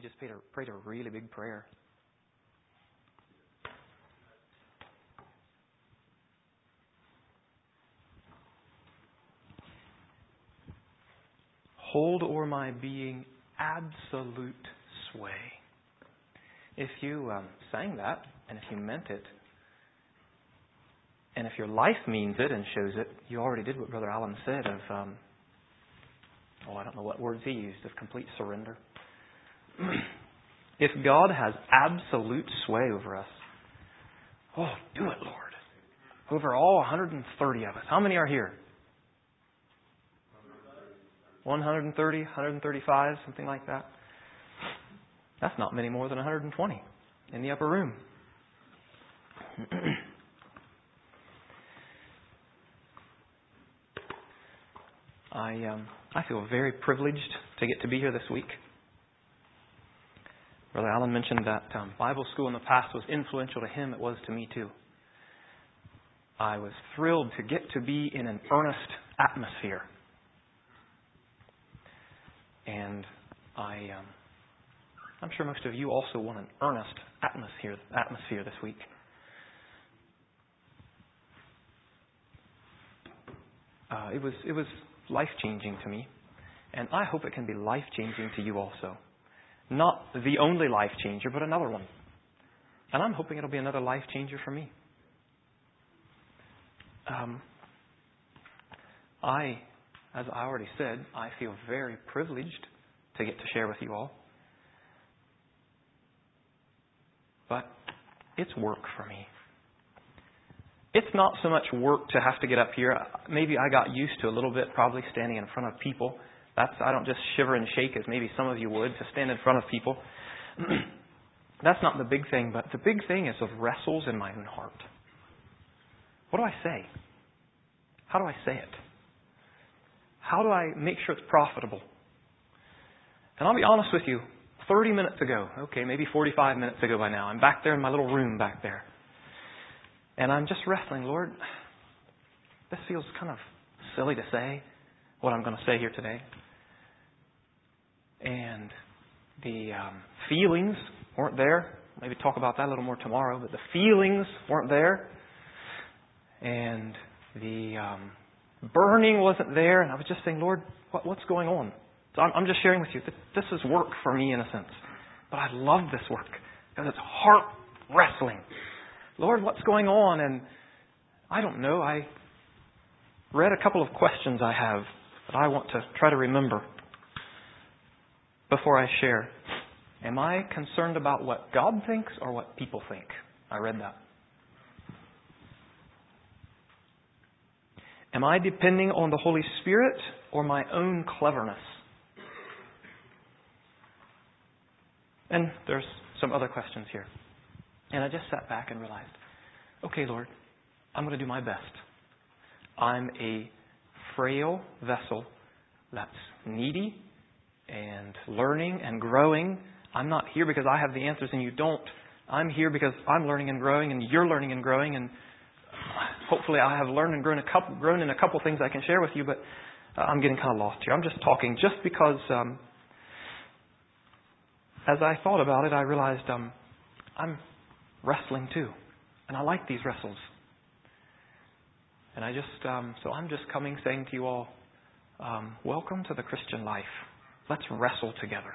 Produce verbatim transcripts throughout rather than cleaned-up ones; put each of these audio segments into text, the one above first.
just prayed a, prayed a really big prayer. Hold o'er my being absolute sway. If you um, sang that, and if you meant it, and if your life means it and shows it, you already did what Brother Allen said of, um, oh, I don't know what words he used, of complete surrender. If God has absolute sway over us, oh, do it, Lord. Over all one hundred thirty of us. How many are here? one hundred thirty, one hundred thirty-five, something like that. That's not many more than one hundred twenty in the upper room. I um, I feel very privileged to get to be here this week. Brother Allen mentioned that um, Bible school in the past was influential to him. It was to me too. I was thrilled to get to be in an earnest atmosphere. And I, um, I'm sure most of you also want an earnest atmosphere, atmosphere this week. Uh, it was it was life-changing to me, and I hope it can be life-changing to you also. Not the only life-changer, but another one. And I'm hoping it'll be another life-changer for me. Um, I, as I already said, I feel very privileged to get to share with you all. But it's work for me. It's not so much work to have to get up here. Maybe I got used to a little bit probably standing in front of people. That's I don't just shiver and shake as maybe some of you would to stand in front of people. That's not the big thing, but the big thing is of wrestles in my own heart. What do I say? How do I say it? How do I make sure it's profitable? And I'll be honest with you, thirty minutes ago, okay, maybe forty-five minutes ago by now, I'm back there in my little room back there. And I'm just wrestling, Lord, this feels kind of silly to say what I'm going to say here today. And the um, feelings weren't there. Maybe talk about that a little more tomorrow. But the feelings weren't there. And the um, burning wasn't there. And I was just saying, Lord, what, what's going on? So I'm, I'm just sharing with you that this is work for me in a sense. But I love this work because it's heart wrestling. Lord, what's going on? And I don't know. I read a couple of questions I have that I want to try to remember before I share. Am I concerned about what God thinks or what people think? I read that. Am I depending on the Holy Spirit or my own cleverness? And there's some other questions here. And I just sat back and realized, okay, Lord, I'm going to do my best. I'm a frail vessel that's needy and learning and growing. I'm not here because I have the answers and you don't. I'm here because I'm learning and growing and you're learning and growing. And hopefully I have learned and grown, a couple, grown in a couple things I can share with you, but uh, I'm getting kind of lost here. I'm just talking just because um, as I thought about it, I realized um, I'm wrestling too. And I like these wrestles. And I just, um, so I'm just coming saying to you all, um, welcome to the Christian life. Let's wrestle together.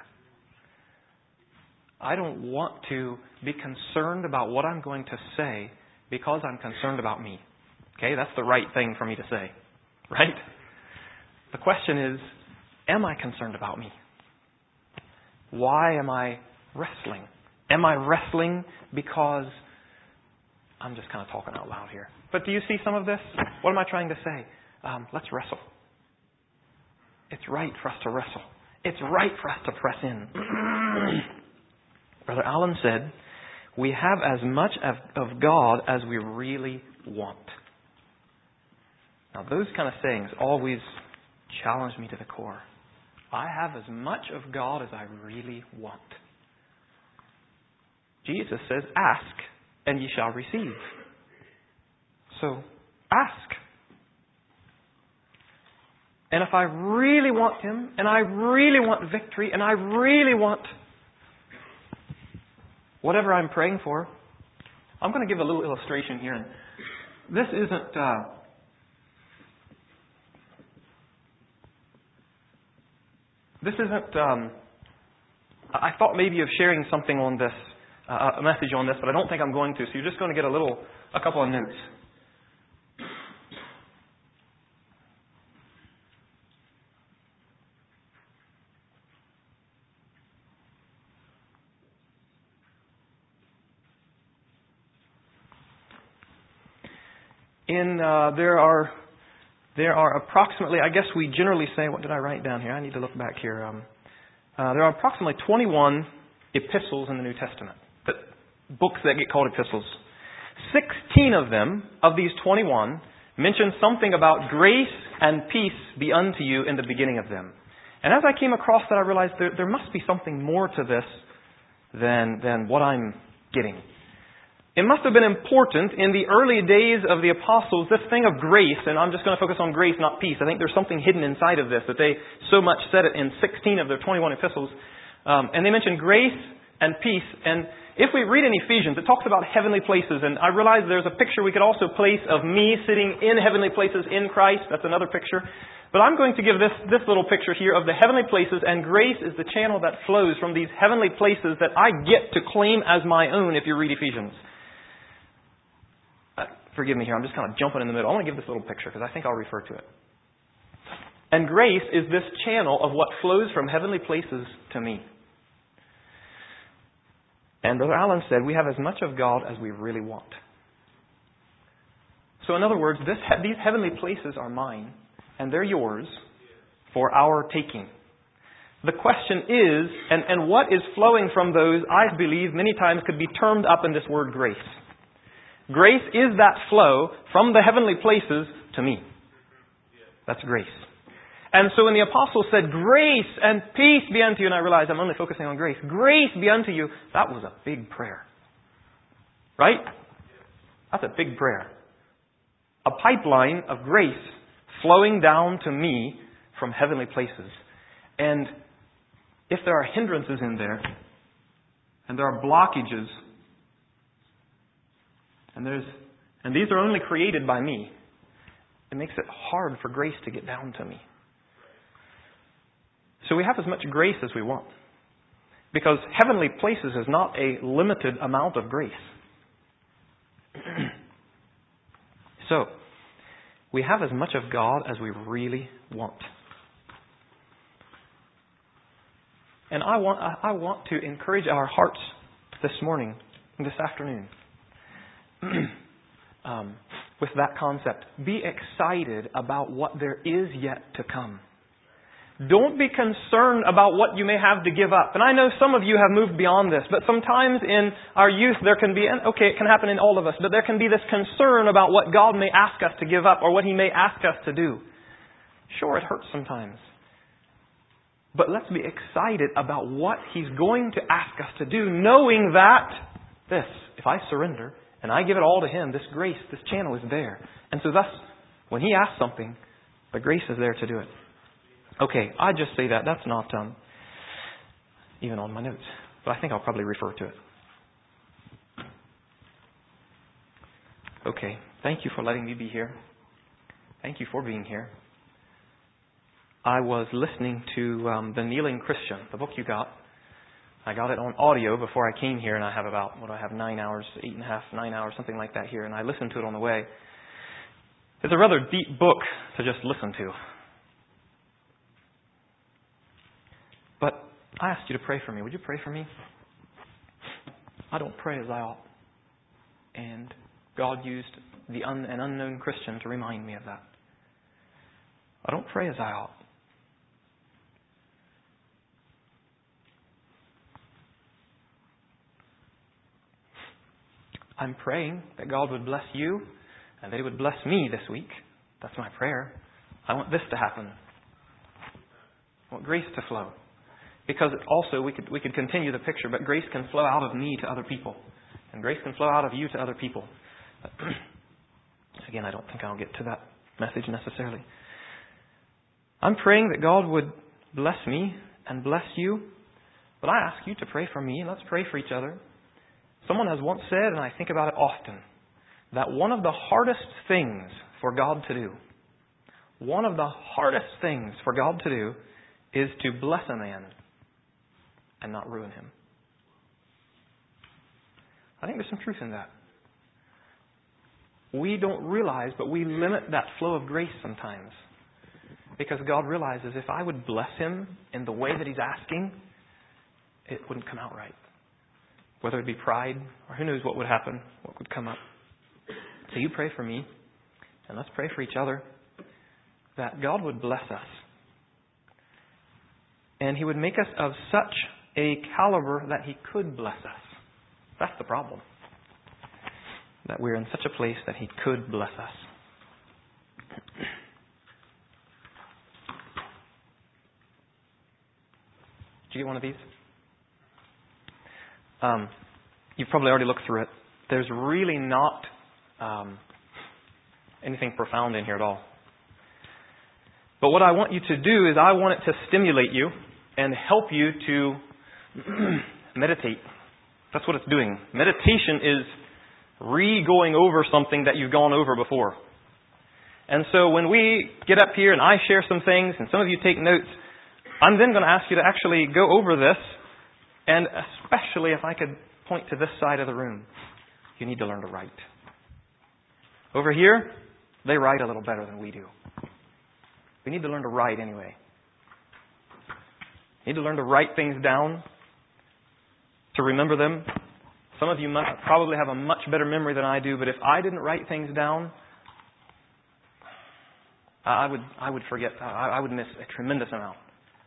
I don't want to be concerned about what I'm going to say because I'm concerned about me. Okay, that's the right thing for me to say. Right? The question is, am I concerned about me? Why am I wrestling? Am I wrestling because I'm just kind of talking out loud here. But do you see some of this? What am I trying to say? Um, let's wrestle. It's right for us to wrestle. It's right for us to press in. Brother Allen said, we have as much of, of God as we really want. Now, those kind of sayings always challenge me to the core. I have as much of God as I really want. Jesus says, ask and ye shall receive. So, ask. And if I really want Him, and I really want victory, and I really want whatever I'm praying for. I'm going to give a little illustration here. And this isn't... Uh, this isn't... Um, I thought maybe of sharing something on this, uh, a message on this, but I don't think I'm going to. So you're just going to get a little, a couple of notes. In uh, there are there are approximately, I guess we generally say, what did I write down here? I need to look back here. Um, uh, there are approximately twenty-one epistles in the New Testament, but books that get called epistles. Sixteen of them, of these twenty-one, mention something about grace and peace be unto you in the beginning of them. And as I came across that, I realized there, there must be something more to this than than what I'm getting. It must have been important in the early days of the apostles, this thing of grace, and I'm just going to focus on grace, not peace. I think there's something hidden inside of this, that they so much said it in sixteen of their twenty-one epistles. Um, and they mention grace and peace. And if we read in Ephesians, it talks about heavenly places. And I realize there's a picture we could also place of me sitting in heavenly places in Christ. That's another picture. But I'm going to give this, this little picture here of the heavenly places, and grace is the channel that flows from these heavenly places that I get to claim as my own if you read Ephesians. Forgive me here, I'm just kind of jumping in the middle. I want to give this little picture because I think I'll refer to it. And grace is this channel of what flows from heavenly places to me. And Brother Allen said, we have as much of God as we really want. So in other words, this, these heavenly places are mine, and they're yours for our taking. The question is, and, and what is flowing from those, I believe, many times could be termed up in this word grace. Grace is that flow from the heavenly places to me. That's grace. And so when the apostle said, grace and peace be unto you, and I realized I'm only focusing on grace. Grace be unto you. That was a big prayer. Right? That's a big prayer. A pipeline of grace flowing down to me from heavenly places. And if there are hindrances in there, and there are blockages, And there's, and these are only created by me, it makes it hard for grace to get down to me. So we have as much grace as we want. Because heavenly places is not a limited amount of grace. So, we have as much of God as we really want. And I want, I want to encourage our hearts this morning, this afternoon, um, with that concept. Be excited about what there is yet to come. Don't be concerned about what you may have to give up. And I know some of you have moved beyond this, but sometimes in our youth there can be, and okay, it can happen in all of us, but there can be this concern about what God may ask us to give up or what He may ask us to do. Sure, it hurts sometimes. But let's be excited about what He's going to ask us to do, knowing that this, if I surrender and I give it all to Him, this grace, this channel is there. And so thus, when He asks something, the grace is there to do it. Okay, I just say that. That's not um, even on my notes. But I think I'll probably refer to it. Okay, thank you for letting me be here. Thank you for being here. I was listening to um, The Kneeling Christian, the book you got. I got it on audio before I came here, and I have about, what do I have, nine hours, eight and a half, nine hours, something like that here. And I listened to it on the way. It's a rather deep book to just listen to. But I asked you to pray for me. Would you pray for me? I don't pray as I ought. And God used the un- an unknown Christian to remind me of that. I don't pray as I ought. I'm praying that God would bless you and that He would bless me this week. That's my prayer. I want this to happen. I want grace to flow. Because also we could we could continue the picture, but grace can flow out of me to other people. And grace can flow out of you to other people. Again, I don't think I'll get to that message necessarily. I'm praying that God would bless me and bless you. But I ask you to pray for me. Let's pray for each other. Someone has once said, and I think about it often, that one of the hardest things for God to do, one of the hardest things for God to do is to bless a man and not ruin him. I think there's some truth in that. We don't realize, but we limit that flow of grace sometimes. Because God realizes if I would bless him in the way that he's asking, it wouldn't come out right. Whether it be pride, or who knows what would happen, what would come up. So you pray for me, and let's pray for each other, that God would bless us. And he would make us of such a caliber that he could bless us. That's the problem. That we're in such a place that he could bless us. Did you get one of these? Um, you've probably already looked through it. There's really not um, anything profound in here at all. But what I want you to do is I want it to stimulate you and help you to meditate. That's what it's doing. Meditation is re-going over something that you've gone over before. And so when we get up here and I share some things and some of you take notes, I'm then going to ask you to actually go over this. And especially if I could point to this side of the room, you need to learn to write. Over here, they write a little better than we do. We need to learn to write anyway. You need to learn to write things down, to remember them. Some of you must probably have a much better memory than I do, but if I didn't write things down, I would I would forget. I would miss a tremendous amount.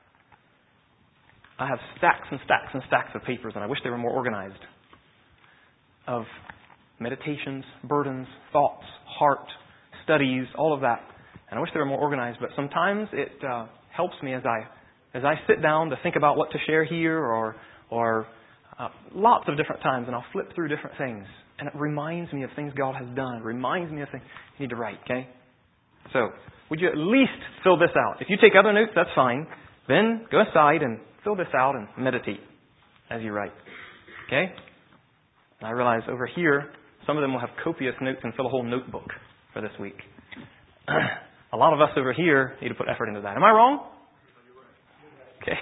I have stacks and stacks and stacks of papers, and I wish they were more organized, of meditations, burdens, thoughts, heart, studies, all of that. And I wish they were more organized, but sometimes it uh, helps me as I as I sit down to think about what to share here, or or uh, lots of different times, and I'll flip through different things, and it reminds me of things God has done. It reminds me of things you need to write. Okay, so would you at least fill this out? If you take other notes, that's fine. Then go aside and fill this out and meditate as you write. Okay? And I realize over here, some of them will have copious notes and fill a whole notebook for this week. A lot of us over here need to put effort into that. Am I wrong? Okay.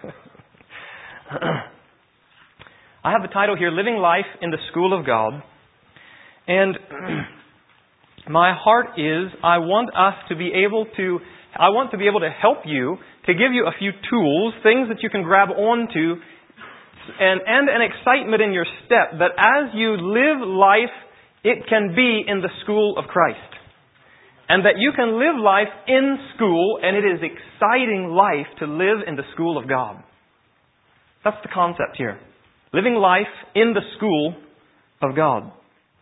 I have the title here, Living Life in the School of God. And my heart is, I want us to be able to, I want to be able to help you, to give you a few tools, things that you can grab onto, and, and an excitement in your step that as you live life, it can be in the school of Christ. And that you can live life in school, and it is exciting life to live in the school of God. That's the concept here. Living life in the school of God.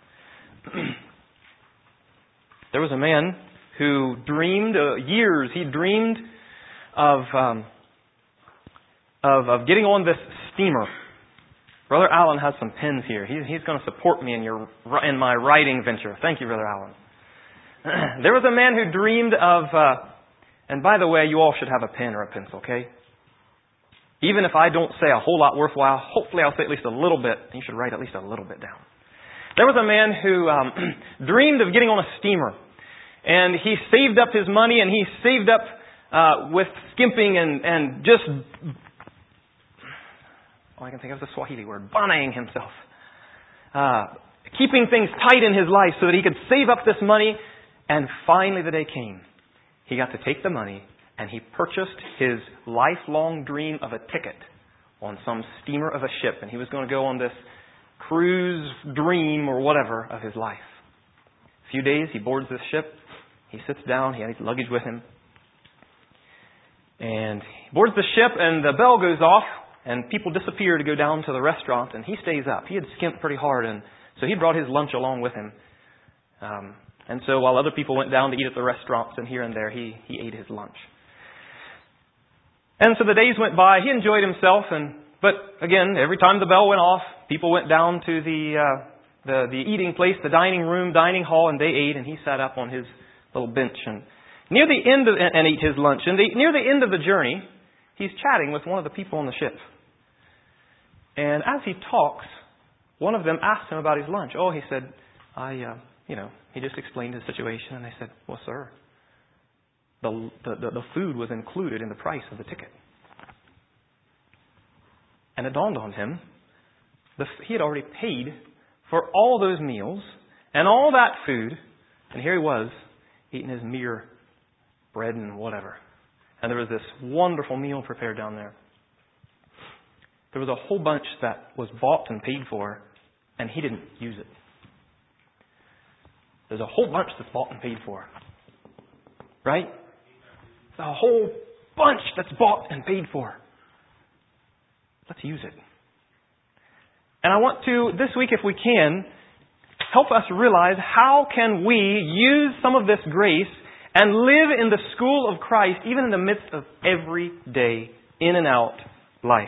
There was a man who dreamed, uh, years, he dreamed of, um, of of getting on this steamer. Brother Allen has some pens here. He, he's going to support me in your in my writing venture. Thank you, Brother Allen. There was a man who dreamed of, uh, and by the way, you all should have a pen or a pencil, okay? Even if I don't say a whole lot worthwhile, hopefully I'll say at least a little bit. You should write at least a little bit down. There was a man who um, dreamed of getting on a steamer. And he saved up his money, and he saved up uh, with skimping and, and just, all I can think of is the Swahili word, banaying himself. Uh, keeping things tight in his life so that he could save up this money. And finally the day came. He got to take the money, and he purchased his lifelong dream of a ticket on some steamer of a ship. And he was going to go on this cruise dream or whatever of his life. A few days, he boards this ship. He sits down. He had his luggage with him. And he boards the ship, and the bell goes off, and people disappear to go down to the restaurant, and he stays up. He had skimped pretty hard, and so he brought his lunch along with him. Um, and so while other people went down to eat at the restaurants and here and there, he, he ate his lunch. And so the days went by. He enjoyed himself, and but again, every time the bell went off, people went down to the uh, the the eating place, the dining room, dining hall, and they ate, and he sat up on his little bench and near the end of and ate his lunch. And the, near the end of the journey, he's chatting with one of the people on the ship. And as he talks, one of them asked him about his lunch. Oh, he said, I, uh, you know, he just explained his situation. And they said, well, sir, the, the, the food was included in the price of the ticket. And it dawned on him, the, he had already paid for all those meals and all that food. And here he was, eating his mere bread and whatever. And there was this wonderful meal prepared down there. There was a whole bunch that was bought and paid for, and he didn't use it. There's a whole bunch that's bought and paid for. Right? There's a whole bunch that's bought and paid for. Let's use it. And I want to, this week if we can, help us realize how can we use some of this grace and live in the school of Christ even in the midst of everyday, in and out life.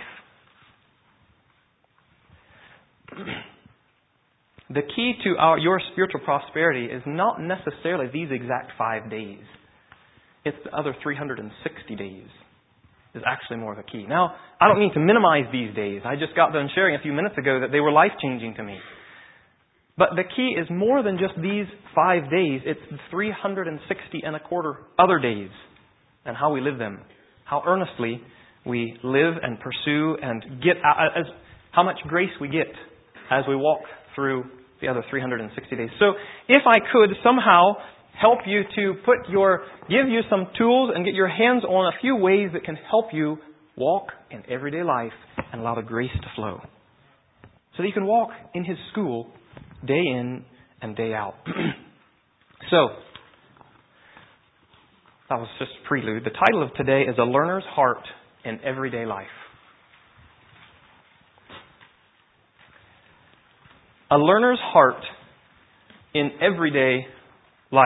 The key to our your spiritual prosperity is not necessarily these exact five days. It's the other three hundred sixty days is actually more of a key. Now, I don't mean to minimize these days. I just got done sharing a few minutes ago that they were life-changing to me. But the key is more than just these five days. It's three hundred sixty and a quarter other days and how we live them. How earnestly we live and pursue and get out, as how much grace we get as we walk through the other three hundred sixty days. So if I could somehow help you to put your, give you some tools and get your hands on a few ways that can help you walk in everyday life and allow the grace to flow. So that you can walk in His school day in and day out. So, that was just a prelude. The title of today is A Learner's Heart in Everyday Life. A learner's heart in everyday life.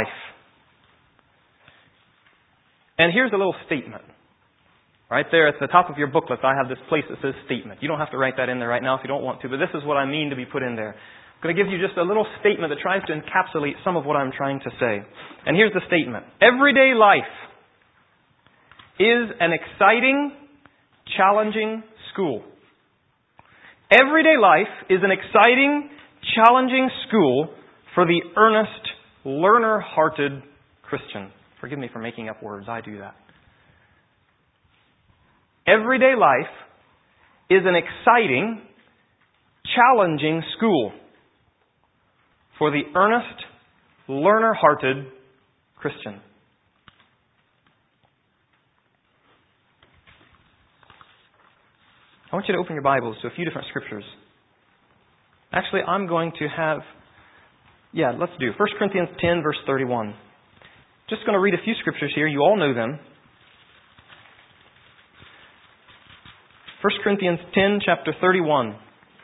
And here's a little statement. Right there at the top of your booklet, I have this place that says statement. You don't have to write that in there right now if you don't want to, but this is what I mean to be put in there. I'm going to give you just a little statement that tries to encapsulate some of what I'm trying to say. And here's the statement. Everyday life is an exciting, challenging school. Everyday life is an exciting, challenging school for the earnest, learner-hearted Christian. Forgive me for making up words. I do that. Everyday life is an exciting, challenging school for the earnest, learner-hearted Christian. I want you to open your Bibles to a few different scriptures. Actually, I'm going to have, yeah, let's do First Corinthians ten, verse thirty-one. Just going to read a few scriptures here. You all know them. First Corinthians ten, chapter thirty-one.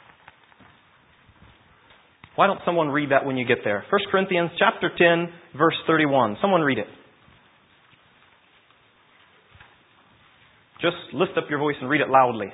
Why don't someone read that when you get there? First Corinthians chapter ten, verse thirty-one. Someone read it. Just lift up your voice and read it loudly.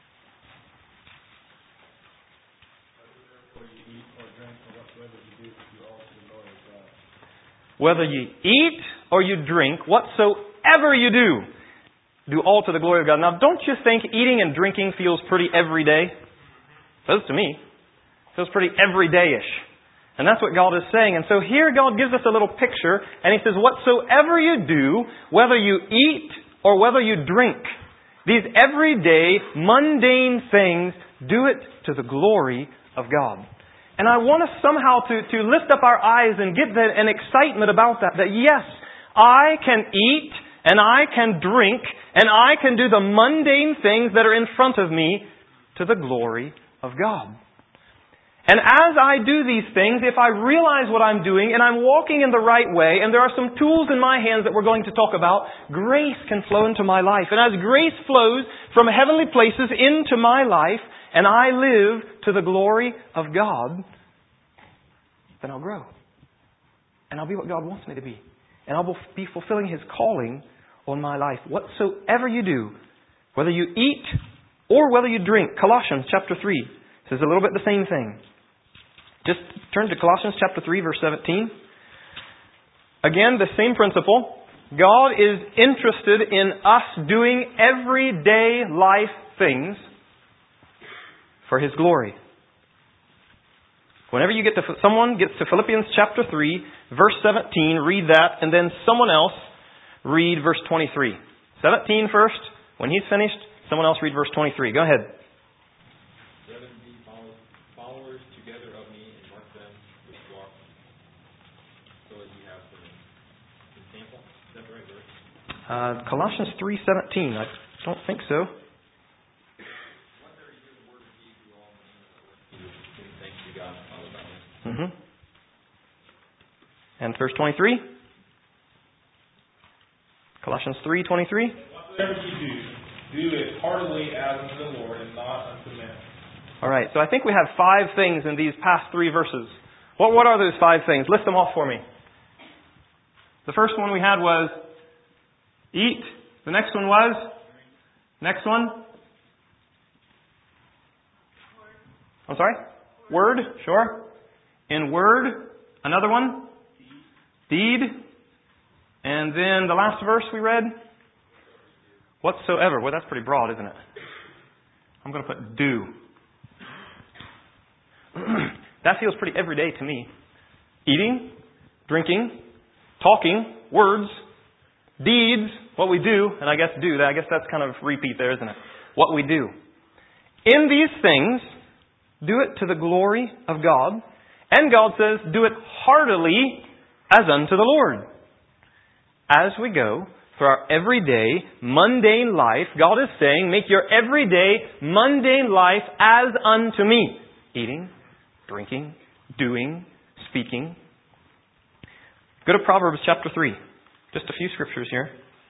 Whether you eat or you drink, whatsoever you do, do all to the glory of God. Now, don't you think eating and drinking feels pretty everyday? It does to me. It feels pretty everyday-ish. And that's what God is saying. And so here God gives us a little picture, and He says, whatsoever you do, whether you eat or whether you drink, these everyday, mundane things, do it to the glory of God. And I want us somehow to, to lift up our eyes and get that, an excitement about that. That yes, I can eat and I can drink and I can do the mundane things that are in front of me to the glory of God. And as I do these things, if I realize what I'm doing and I'm walking in the right way, and there are some tools in my hands that we're going to talk about, grace can flow into my life. And as grace flows from heavenly places into my life, and I live to the glory of God, then I'll grow. And I'll be what God wants me to be. And I'll be fulfilling His calling on my life. Whatsoever you do, whether you eat or whether you drink. Colossians chapter three says a little bit the same thing. Just turn to Colossians chapter three, verse seventeen. Again, the same principle. God is interested in us doing everyday life things for His glory. Whenever you get to, someone gets to Philippians chapter three, verse seventeen, read that, and then someone else read verse twenty-three. seventeen first. When he's finished, someone else read verse twenty-three. Go ahead. Brethren, be followers together of me and mark them which walk so as you have for me. Example? Is that the right verse? Uh, Colossians three seventeen. I don't think so. Mm-hmm. And verse twenty-three? Colossians three twenty-three? Whatever you do, do it heartily as unto the Lord and not unto men. All right, so I think we have five things in these past three verses. What, what are those five things? List them off for me. The first one we had was eat. The next one was? Next one? I'm sorry? Word, sure. In word. Another one? Deed. And then the last verse we read? Whatsoever. Well, that's pretty broad, isn't it? I'm going to put do. That feels pretty everyday to me. Eating, drinking, talking, words, deeds, what we do, and I guess do, I guess that's kind of repeat there, isn't it? What we do. In these things, do it to the glory of God. And God says, do it heartily as unto the Lord. As we go through our everyday, mundane life, God is saying, make your everyday, mundane life as unto me. Eating, drinking, doing, speaking. Go to Proverbs chapter three. Just a few scriptures here.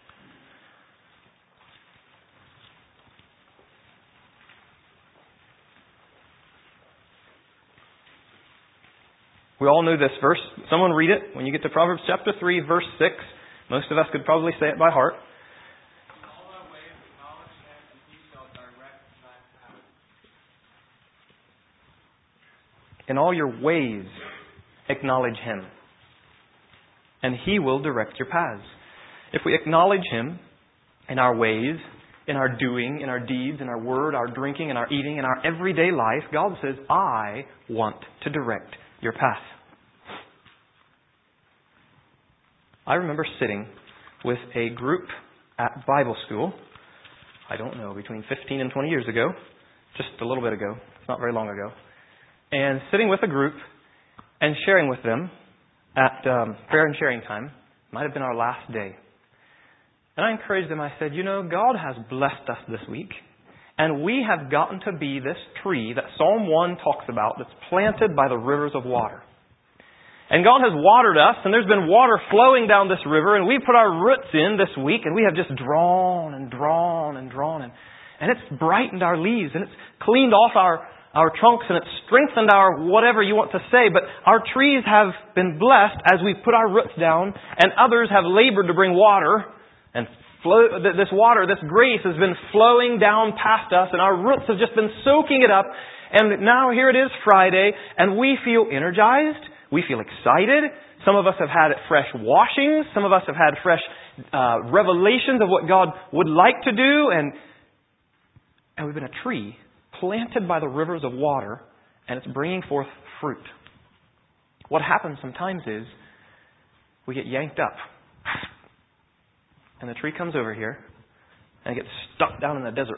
We all know this verse. Someone read it. When you get to Proverbs chapter three, verse six, most of us could probably say it by heart. In all your ways, acknowledge Him, and He will direct your paths. If we acknowledge Him in our ways, in our doing, in our deeds, in our word, our drinking, in our eating, in our everyday life, God says, I want to direct your path. I remember sitting with a group at Bible school, I don't know, between fifteen and twenty years ago, just a little bit ago, it's not very long ago, and sitting with a group and sharing with them at um, prayer and sharing time. Might have been our last day. And I encouraged them, I said, you know, God has blessed us this week, and we have gotten to be this tree that Psalm one talks about that's planted by the rivers of water. And God has watered us, and there's been water flowing down this river, and we put our roots in this week, and we have just drawn and drawn and drawn, and, and it's brightened our leaves, and it's cleaned off our, our trunks, and it's strengthened our whatever you want to say, but our trees have been blessed as we put our roots down, and others have labored to bring water, and flow, this water, this grace has been flowing down past us, and our roots have just been soaking it up, and now here it is Friday, and we feel energized. We feel excited. Some of us have had fresh washings. Some of us have had fresh uh, revelations of what God would like to do. And, and we've been a tree planted by the rivers of water, and it's bringing forth fruit. What happens sometimes is we get yanked up. And the tree comes over here, and it gets stuck down in the desert.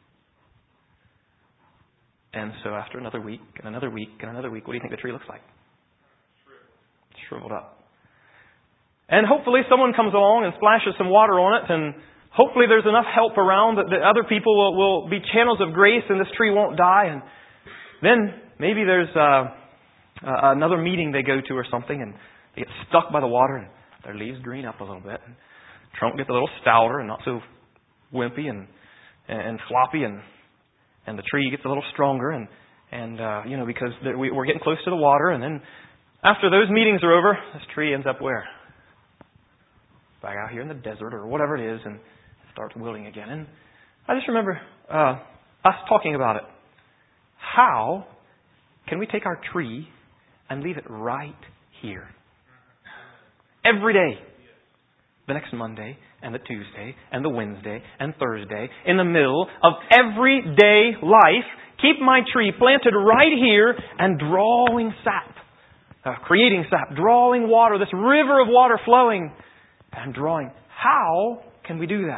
And so after another week, and another week, and another week, what do you think the tree looks like? Shriveled up. And hopefully someone comes along and splashes some water on it, and hopefully there's enough help around that, that other people will, will be channels of grace and this tree won't die. And then maybe there's uh, uh, another meeting they go to or something, and they get stuck by the water, and their leaves green up a little bit. And the trunk gets a little stouter and not so wimpy and and floppy, and and the tree gets a little stronger, and and uh, you know because we, we're getting close to the water, and then after those meetings are over, this tree ends up where? Back out here in the desert or whatever it is, and starts wilting again. And I just remember uh, us talking about it. How can we take our tree and leave it right here? Every day. The next Monday, and the Tuesday, and the Wednesday, and Thursday, in the middle of everyday life, Keep my tree planted right here and drawing sap, uh, creating sap, drawing water, this river of water flowing and drawing. How can we do that?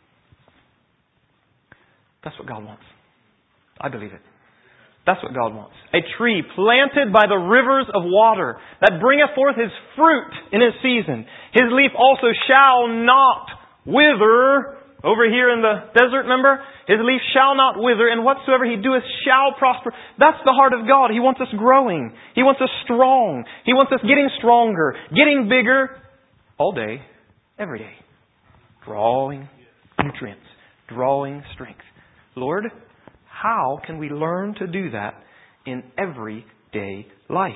That's what God wants. I believe it. That's what God wants. A tree planted by the rivers of water that bringeth forth his fruit in his season. His leaf also shall not wither. Over here in the desert, remember? His leaf shall not wither, and whatsoever he doeth shall prosper. That's the heart of God. He wants us growing. He wants us strong. He wants us getting stronger, getting bigger all day, every day. Drawing nutrients, drawing strength. Lord, how can we learn to do that in everyday life?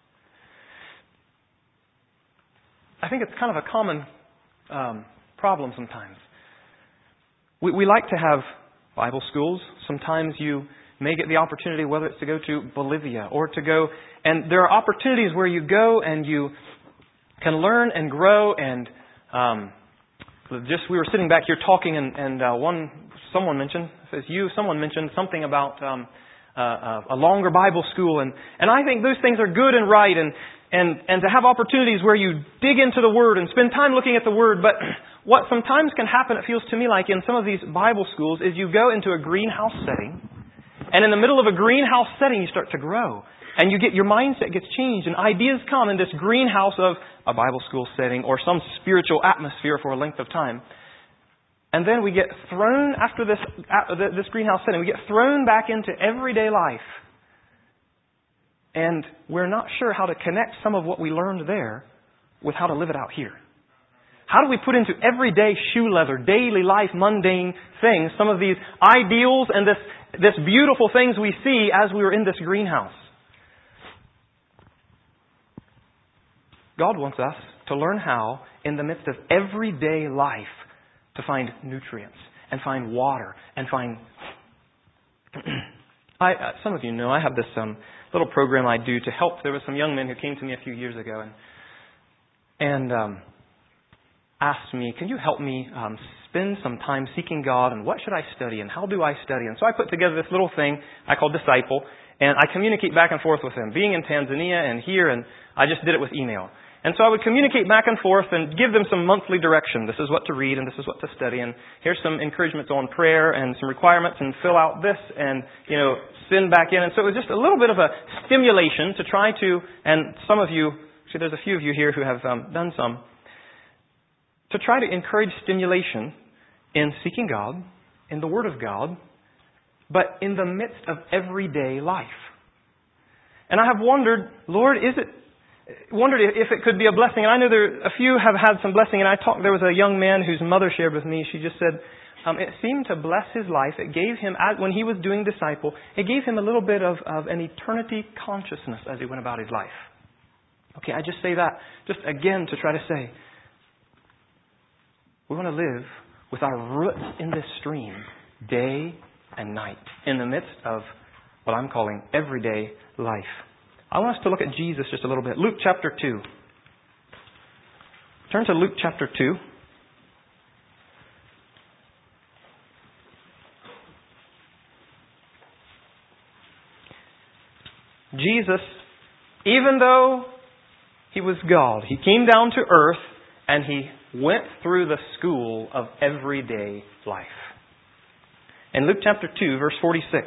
I think it's kind of a common um, problem sometimes. We, we like to have Bible schools. Sometimes you may get the opportunity, whether it's to go to Bolivia or to go, and there are opportunities where you go and you can learn and grow. And um, just we were sitting back here talking, and, and uh, one someone mentioned, if it's you, someone mentioned something about um, uh, a longer Bible school, and, and I think those things are good and right, and and and to have opportunities where you dig into the Word and spend time looking at the Word. But what sometimes can happen, it feels to me like in some of these Bible schools, is you go into a greenhouse setting, and in the middle of a greenhouse setting you start to grow. And you get your mindset gets changed, and ideas come in this greenhouse of a Bible school setting or some spiritual atmosphere for a length of time. And then we get thrown, after this this greenhouse setting, we get thrown back into everyday life. And we're not sure how to connect some of what we learned there with how to live it out here. How do we put into everyday shoe leather, daily life, mundane things, some of these ideals and this, this beautiful things we see as we were in this greenhouse? God wants us to learn how, in the midst of everyday life, to find nutrients and find water and find... I, uh, some of you know I have this um, little program I do to help. There were some young men who came to me a few years ago and and um, asked me, can you help me um, spend some time seeking God, and what should I study and how do I study? And so I put together this little thing I call Disciple, and I communicate back and forth with them. Being in Tanzania and here, and I just did it with email. And so I would communicate back and forth and give them some monthly direction. This is what to read and this is what to study. And here's some encouragements on prayer and some requirements, and fill out this and, you know, send back in. And so it was just a little bit of a stimulation to try to, and some of you, actually there's a few of you here who have um, done some, to try to encourage stimulation in seeking God, in the Word of God, but in the midst of everyday life. And I have wondered, Lord, is it, wondered if it could be a blessing. And I know there a few have had some blessing. And I talked, there was a young man whose mother shared with me. She just said, um, it seemed to bless his life. It gave him, when he was doing Disciple, it gave him a little bit of, of an eternity consciousness as he went about his life. Okay, I just say that just again to try to say, we want to live with our roots in this stream day and night in the midst of what I'm calling everyday life. I want us to look at Jesus just a little bit. Luke chapter two. Turn to Luke chapter two. Jesus, even though He was God, He came down to earth and He went through the school of everyday life. In Luke chapter two, verse forty-six.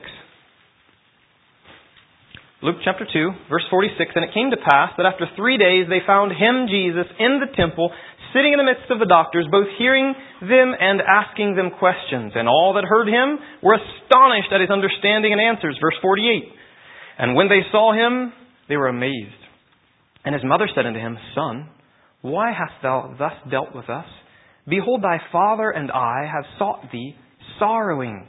Luke chapter two, verse forty-six, and it came to pass that after three days they found Him, Jesus, in the temple, sitting in the midst of the doctors, both hearing them and asking them questions. And all that heard Him were astonished at His understanding and answers. Verse forty-eight, and when they saw Him, they were amazed. And His mother said unto Him, Son, why hast Thou thus dealt with us? Behold, Thy father and I have sought Thee sorrowing.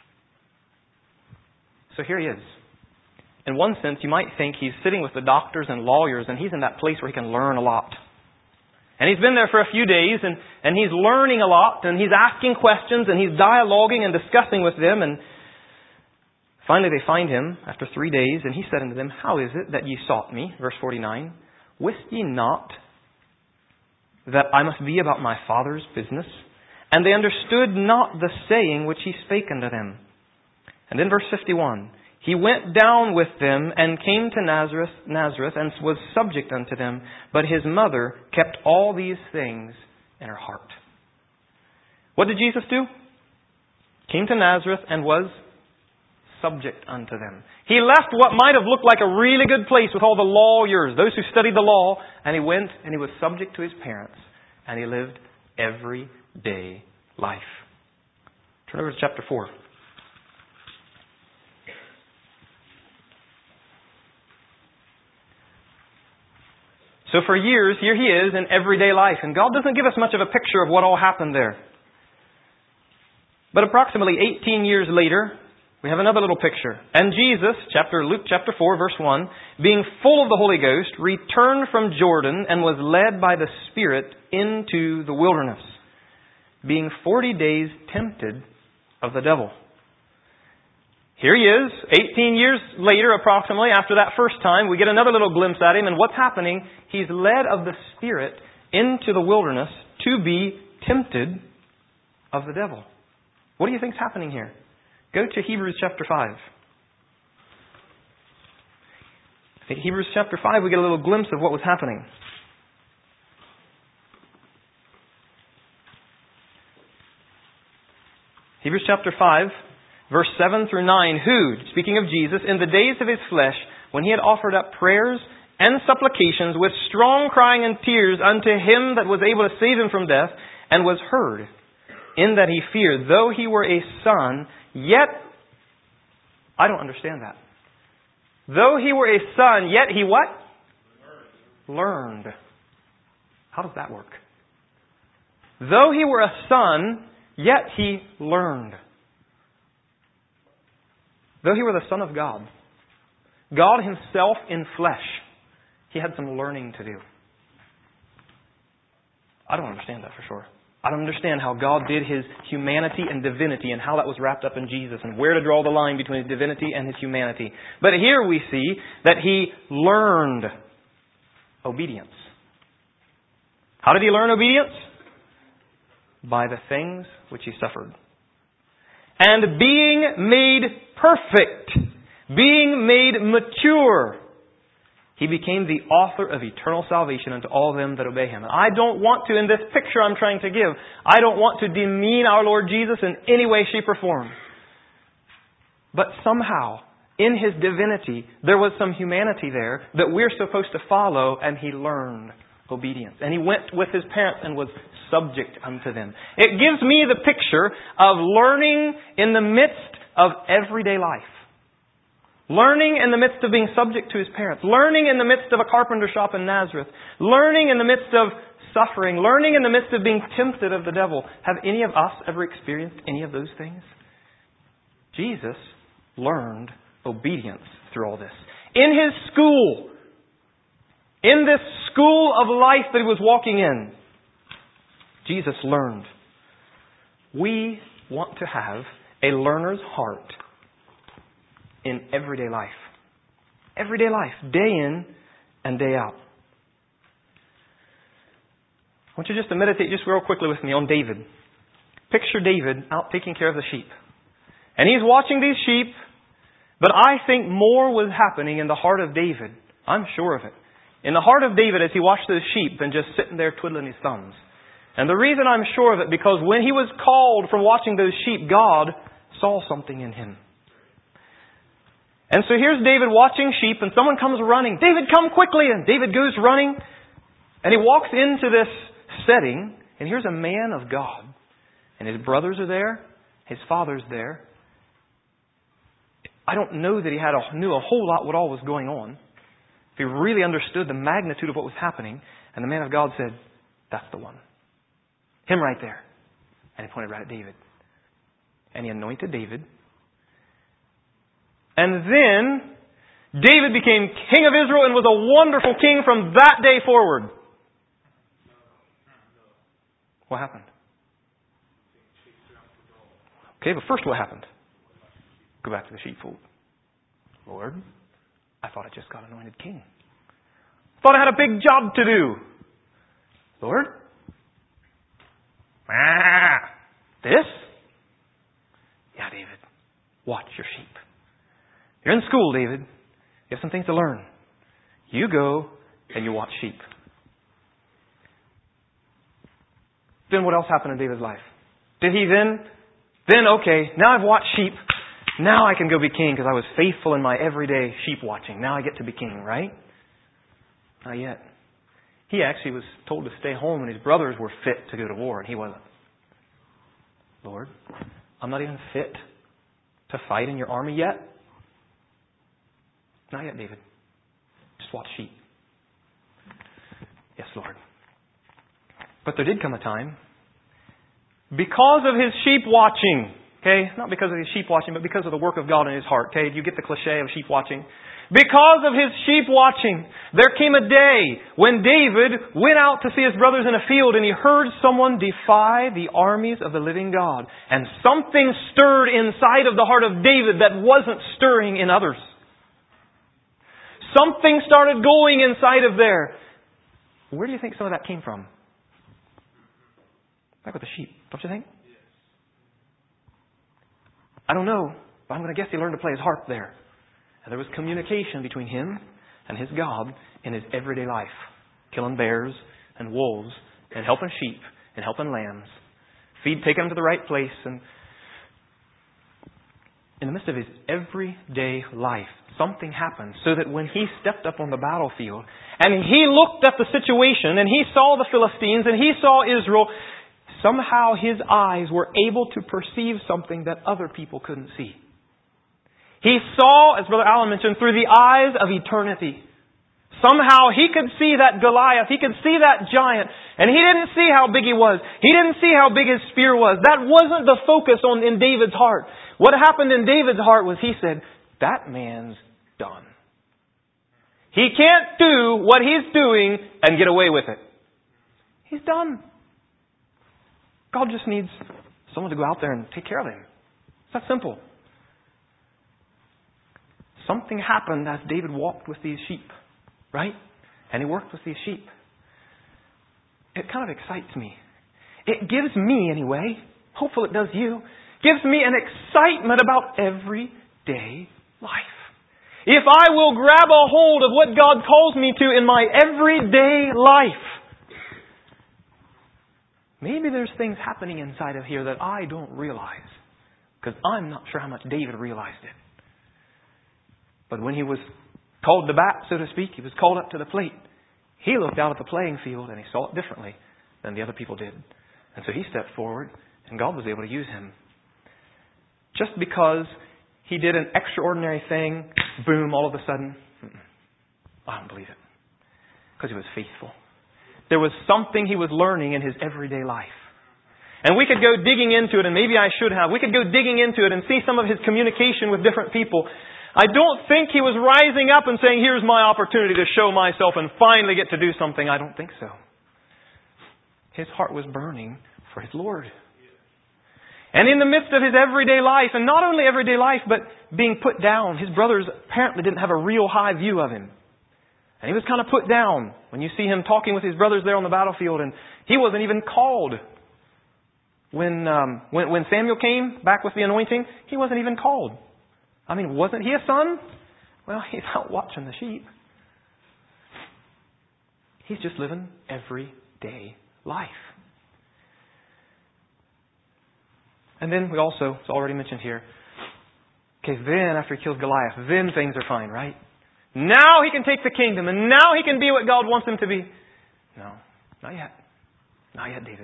So here He is. In one sense, you might think He's sitting with the doctors and lawyers, and He's in that place where He can learn a lot. And He's been there for a few days, and, and He's learning a lot, and He's asking questions, and He's dialoguing and discussing with them. And finally they find Him after three days, and He said unto them, How is it that ye sought Me? Verse forty-nine, Wist ye not that I must be about my Father's business? And they understood not the saying which He spake unto them. And then verse fifty-one, he went down with them and came to Nazareth, Nazareth and was subject unto them. But his mother kept all these things in her heart. What did Jesus do? Came to Nazareth and was subject unto them. He left what might have looked like a really good place with all the lawyers, those who studied the law, and he went and he was subject to his parents, and he lived everyday life. Turn over to chapter four. So for years, here he is in everyday life, and God doesn't give us much of a picture of what all happened there. But approximately eighteen years later, we have another little picture. And Jesus, chapter Luke chapter four, verse one, being full of the Holy Ghost, returned from Jordan and was led by the Spirit into the wilderness, being forty days tempted of the devil. Here he is, eighteen years later approximately, after that first time, we get another little glimpse at him, and what's happening? He's led of the Spirit into the wilderness to be tempted of the devil. What do you think is happening here? Go to Hebrews chapter five. In Hebrews chapter five, we get a little glimpse of what was happening. Hebrews chapter five, verse seven through nine, who, speaking of Jesus, in the days of his flesh, when he had offered up prayers and supplications with strong crying and tears unto him that was able to save him from death, and was heard, in that he feared, though he were a son, yet, I don't understand that. Though he were a son, yet he what? Learned. How does that work? Though he were a son, yet he learned. Though he were the Son of God, God himself in flesh, he had some learning to do. I don't understand that for sure. I don't understand how God did his humanity and divinity and how that was wrapped up in Jesus and where to draw the line between his divinity and his humanity. But here we see that he learned obedience. How did he learn obedience? By the things which he suffered. And being made perfect, being made mature, he became the author of eternal salvation unto all them that obey him. And I don't want to, in this picture I'm trying to give, I don't want to demean our Lord Jesus in any way, shape, or form. But somehow, in his divinity, there was some humanity there that we're supposed to follow, and he learned obedience. And he went with his parents and was subject unto them. It gives me the picture of learning in the midst of everyday life. Learning in the midst of being subject to his parents. Learning in the midst of a carpenter shop in Nazareth. Learning in the midst of suffering. Learning in the midst of being tempted of the devil. Have any of us ever experienced any of those things? Jesus learned obedience through all this. In his school, in this school of life that he was walking in, Jesus learned. We want to have a learner's heart in everyday life. Everyday life, day in and day out. I want you just to meditate just real quickly with me on David. Picture David out taking care of the sheep. And he's watching these sheep, but I think more was happening in the heart of David. I'm sure of it. In the heart of David as he watched those sheep than just sitting there twiddling his thumbs. And the reason I'm sure of it, because when he was called from watching those sheep, God saw something in him. And so here's David watching sheep, and someone comes running. David, come quickly! And David goes running, and he walks into this setting, and here's a man of God. And his brothers are there. His father's there. I don't know that he had a, knew a whole lot what all was going on. If he really understood the magnitude of what was happening, and the man of God said, that's the one. Him right there. And he pointed right at David. And he anointed David. And then David became king of Israel and was a wonderful king from that day forward. What happened? Okay, but first what happened? Go back to the sheepfold. Lord, I thought I just got anointed king. Thought I had a big job to do. Lord? Ah, this? Yeah, David. Watch your sheep. You're in school, David. You have some things to learn. You go and you watch sheep. Then what else happened in David's life? Did he then, then okay, now I've watched sheep. Now I can go be king because I was faithful in my everyday sheep watching. Now I get to be king, right? Not yet. He actually was told to stay home and his brothers were fit to go to war and he wasn't. Lord, I'm not even fit to fight in your army yet. Not yet, David. Just watch sheep. Yes, Lord. But there did come a time, because of his sheep watching, okay, not because of his sheep watching, but because of the work of God in his heart, okay, you get the cliche of sheep watching. Because of his sheep watching, there came a day when David went out to see his brothers in a field and he heard someone defy the armies of the living God. And something stirred inside of the heart of David that wasn't stirring in others. Something started going inside of there. Where do you think some of that came from? Back with the sheep, don't you think? I don't know, but I'm going to guess he learned to play his harp there. And there was communication between him and his God in his everyday life. Killing bears and wolves and helping sheep and helping lambs. Feed, take them to the right place. And in the midst of his everyday life, something happened so that when he stepped up on the battlefield and he looked at the situation and he saw the Philistines and he saw Israel, somehow his eyes were able to perceive something that other people couldn't see. He saw, as Brother Allen mentioned, through the eyes of eternity. Somehow he could see that Goliath. He could see that giant. And he didn't see how big he was. He didn't see how big his spear was. That wasn't the focus on in David's heart. What happened in David's heart was he said, that man's done. He can't do what he's doing and get away with it. He's done. God just needs someone to go out there and take care of him. It's that simple. Something happened as David walked with these sheep, right? And he worked with these sheep. It kind of excites me. It gives me, anyway, hopefully it does you, gives me an excitement about everyday life. If I will grab a hold of what God calls me to in my everyday life, maybe there's things happening inside of here that I don't realize. Because I'm not sure how much David realized it. But when he was called to bat, so to speak, he was called up to the plate. He looked out at the playing field and he saw it differently than the other people did. And so he stepped forward and God was able to use him. Just because he did an extraordinary thing, boom, all of a sudden, I don't believe it. Because he was faithful. There was something he was learning in his everyday life. And we could go digging into it, and maybe I should have. We could go digging into it and see some of his communication with different people. I don't think he was rising up and saying, here's my opportunity to show myself and finally get to do something. I don't think so. His heart was burning for his Lord. And in the midst of his everyday life, and not only everyday life, but being put down, his brothers apparently didn't have a real high view of him. And he was kind of put down when you see him talking with his brothers there on the battlefield, and he wasn't even called. When, um, when, when Samuel came back with the anointing, he wasn't even called. I mean, wasn't he a son? Well, he's out watching the sheep. He's just living everyday life. And then we also, it's already mentioned here, okay, then after he kills Goliath, then things are fine, right? Now he can take the kingdom, and now he can be what God wants him to be. No, not yet. Not yet, David.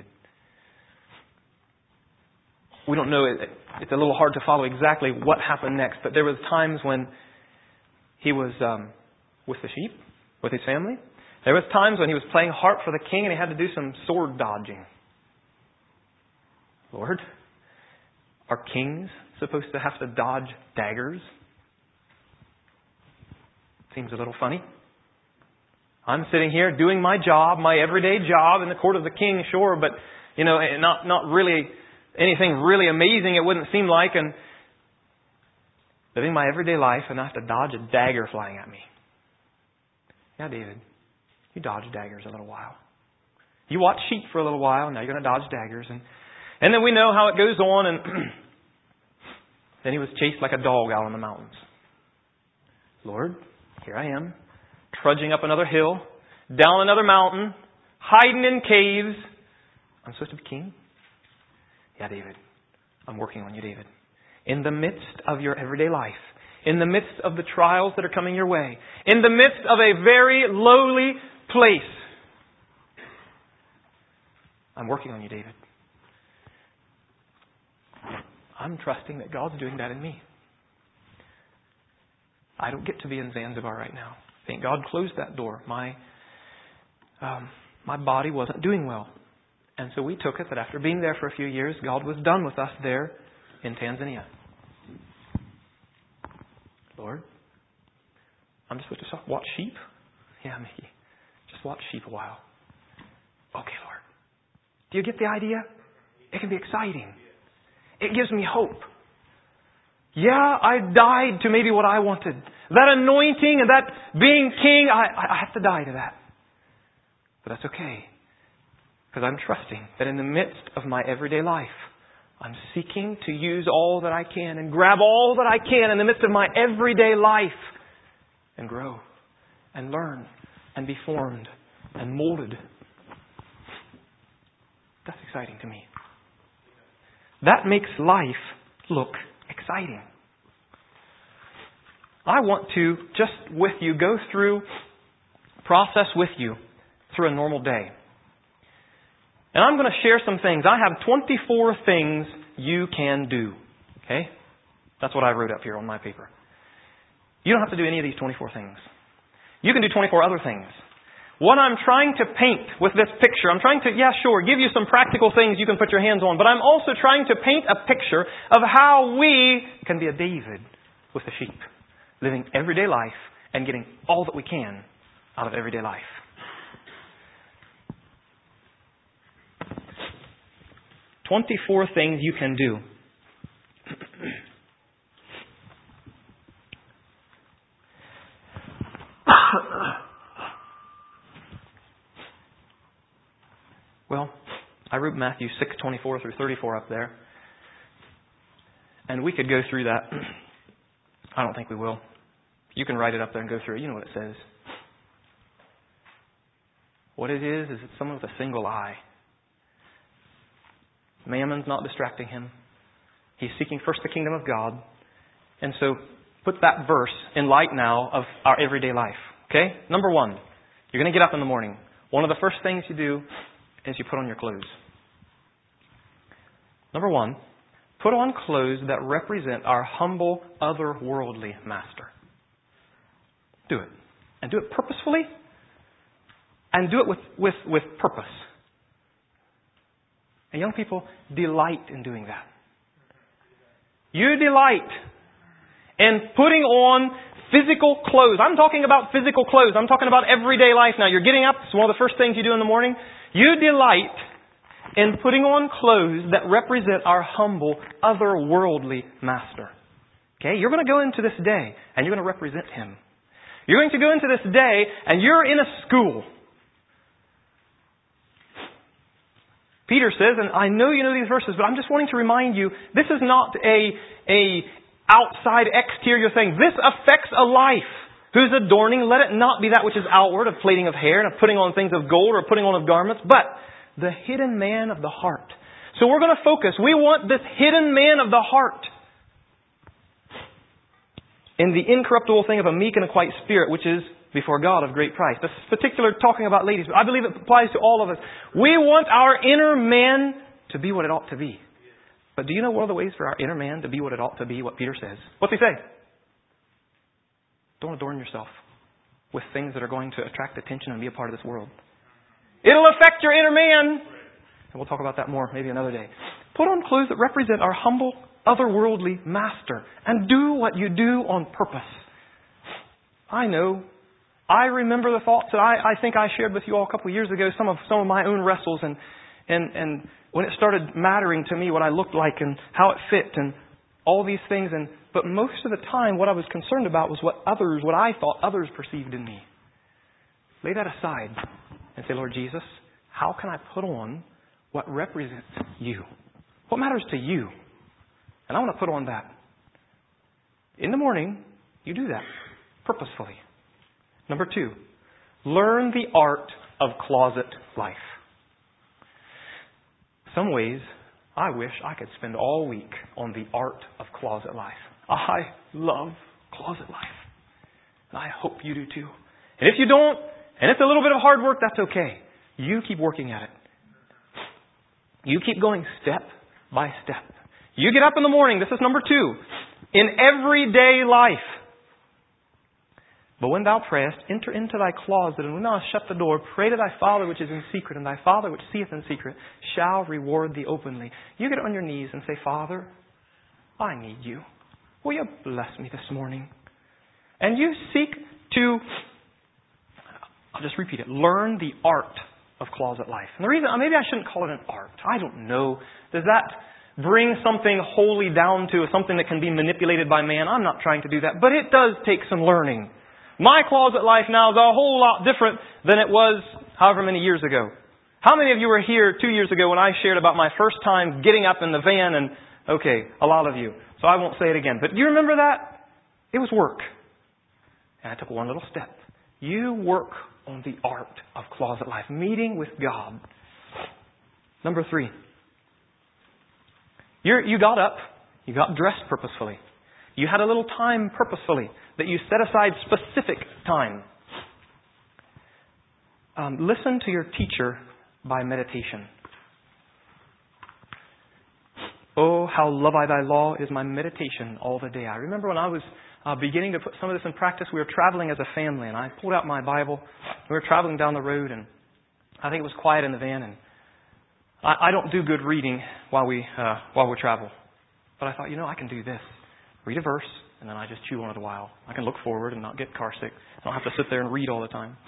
We don't know, it's a little hard to follow exactly what happened next, but there was times when he was um, with the sheep, with his family. There was times when he was playing harp for the king and he had to do some sword dodging. Lord, are kings supposed to have to dodge daggers? Seems a little funny. I'm sitting here doing my job, my everyday job in the court of the king, sure, but, you know, not not really anything really amazing, it wouldn't seem like, and living my everyday life, and I have to dodge a dagger flying at me. Yeah, David, you dodge daggers a little while. You watch sheep for a little while, now you're going to dodge daggers. And, and then we know how it goes on, and then he was chased like a dog out on the mountains. Lord, here I am, trudging up another hill, down another mountain, hiding in caves. I'm supposed to be king? Yeah, David. I'm working on you, David. In the midst of your everyday life, in the midst of the trials that are coming your way, in the midst of a very lowly place, I'm working on you, David. I'm trusting that God's doing that in me. I don't get to be in Zanzibar right now. Thank God closed that door. My um, my body wasn't doing well. And so we took it that after being there for a few years, God was done with us there in Tanzania. Lord, I'm just supposed to watch sheep? Yeah, maybe. Just watch sheep a while. Okay, Lord. Do you get the idea? It can be exciting. It gives me hope. Yeah, I died to maybe what I wanted. That anointing and that being king, I, I have to die to that. But that's okay. Because I'm trusting that in the midst of my everyday life, I'm seeking to use all that I can and grab all that I can in the midst of my everyday life and grow and learn and be formed and molded. That's exciting to me. That makes life look exciting. I want to, just with you, go through, process with you through a normal day. And I'm going to share some things. I have twenty-four things you can do. Okay? That's what I wrote up here on my paper. You don't have to do any of these twenty-four things. You can do twenty-four other things. What I'm trying to paint with this picture, I'm trying to, yeah, sure, give you some practical things you can put your hands on, but I'm also trying to paint a picture of how we can be a David with the sheep, living everyday life and getting all that we can out of everyday life. twenty-four things you can do. Well, I wrote Matthew six twenty-four through thirty-four up there. And we could go through that. I don't think we will. You can write it up there and go through it. You know what it says. What it is, is it's someone with a single eye. Mammon's not distracting him. He's seeking first the kingdom of God. And so put that verse in light now of our everyday life. Okay? Number one, you're going to get up in the morning. One of the first things you do is you put on your clothes. Number one, put on clothes that represent our humble, otherworldly master. Do it. And do it purposefully. And do it with, with, with purpose. And young people, delight in doing that. You delight in putting on physical clothes. I'm talking about physical clothes. I'm talking about everyday life now. You're getting up. It's one of the first things you do in the morning. You delight in putting on clothes that represent our humble, otherworldly master. Okay? You're going to go into this day and you're going to represent Him. You're going to go into this day and you're in a school. Peter says, and I know you know these verses, but I'm just wanting to remind you, this is not a, a outside exterior thing. This affects a life. Whose adorning, let it not be that which is outward, of plaiting of hair and of putting on things of gold or putting on of garments, but the hidden man of the heart. So we're going to focus. We want this hidden man of the heart in the incorruptible thing of a meek and a quiet spirit, which is before God of great price. This particular talking about ladies, but I believe it applies to all of us. We want our inner man to be what it ought to be. But do you know one of the ways for our inner man to be what it ought to be? What Peter says. What's he say? Don't adorn yourself with things that are going to attract attention and be a part of this world. It'll affect your inner man. And we'll talk about that more maybe another day. Put on clothes that represent our humble, otherworldly master. And do what you do on purpose. I know. I remember the thoughts that I, I think I shared with you all a couple of years ago, some of some of my own wrestles, and, and, and when it started mattering to me what I looked like and how it fit and all these things. And but most of the time what I was concerned about was what others, what I thought others perceived in me. Lay that aside and say, Lord Jesus, how can I put on what represents you? What matters to you? And I want to put on that. In the morning, you do that. purposefully. Number two, learn the art of closet life. Some ways, I wish I could spend all week on the art of closet life. I love closet life. I hope you do too. And if you don't, and it's a little bit of hard work, that's okay. You keep working at it. You keep going step by step. You get up in the morning. This is number two. In everyday life. But when thou prayest, enter into thy closet, and when thou hast shut the door, pray to thy Father which is in secret, and thy Father which seeth in secret shall reward thee openly. You get on your knees and say, Father, I need you. Will you bless me this morning? And you seek to, I'll just repeat it, learn the art of closet life. And the reason, maybe I shouldn't call it an art. I don't know. Does that bring something wholly down to something that can be manipulated by man? I'm not trying to do that. But it does take some learning. My closet life now is a whole lot different than it was however many years ago. How many of you were here two years ago when I shared about my first time getting up in the van? And, okay, a lot of you. So I won't say it again. But do you remember that? It was work. And I took one little step. You work on the art of closet life. Meeting with God. Number three. You're, you got up. You got dressed purposefully. You had a little time purposefully that you set aside specific time. Um, listen to your teacher by meditation. Oh, how love I thy law, it is my meditation all the day. I remember when I was uh, beginning to put some of this in practice, we were traveling as a family, and I pulled out my Bible. We were traveling down the road, and I think it was quiet in the van, and I, I don't do good reading while we uh, while we travel. But I thought, you know, I can do this. Read a verse, and then I just chew on it a while. I can look forward and not get car sick. I don't have to sit there and read all the time.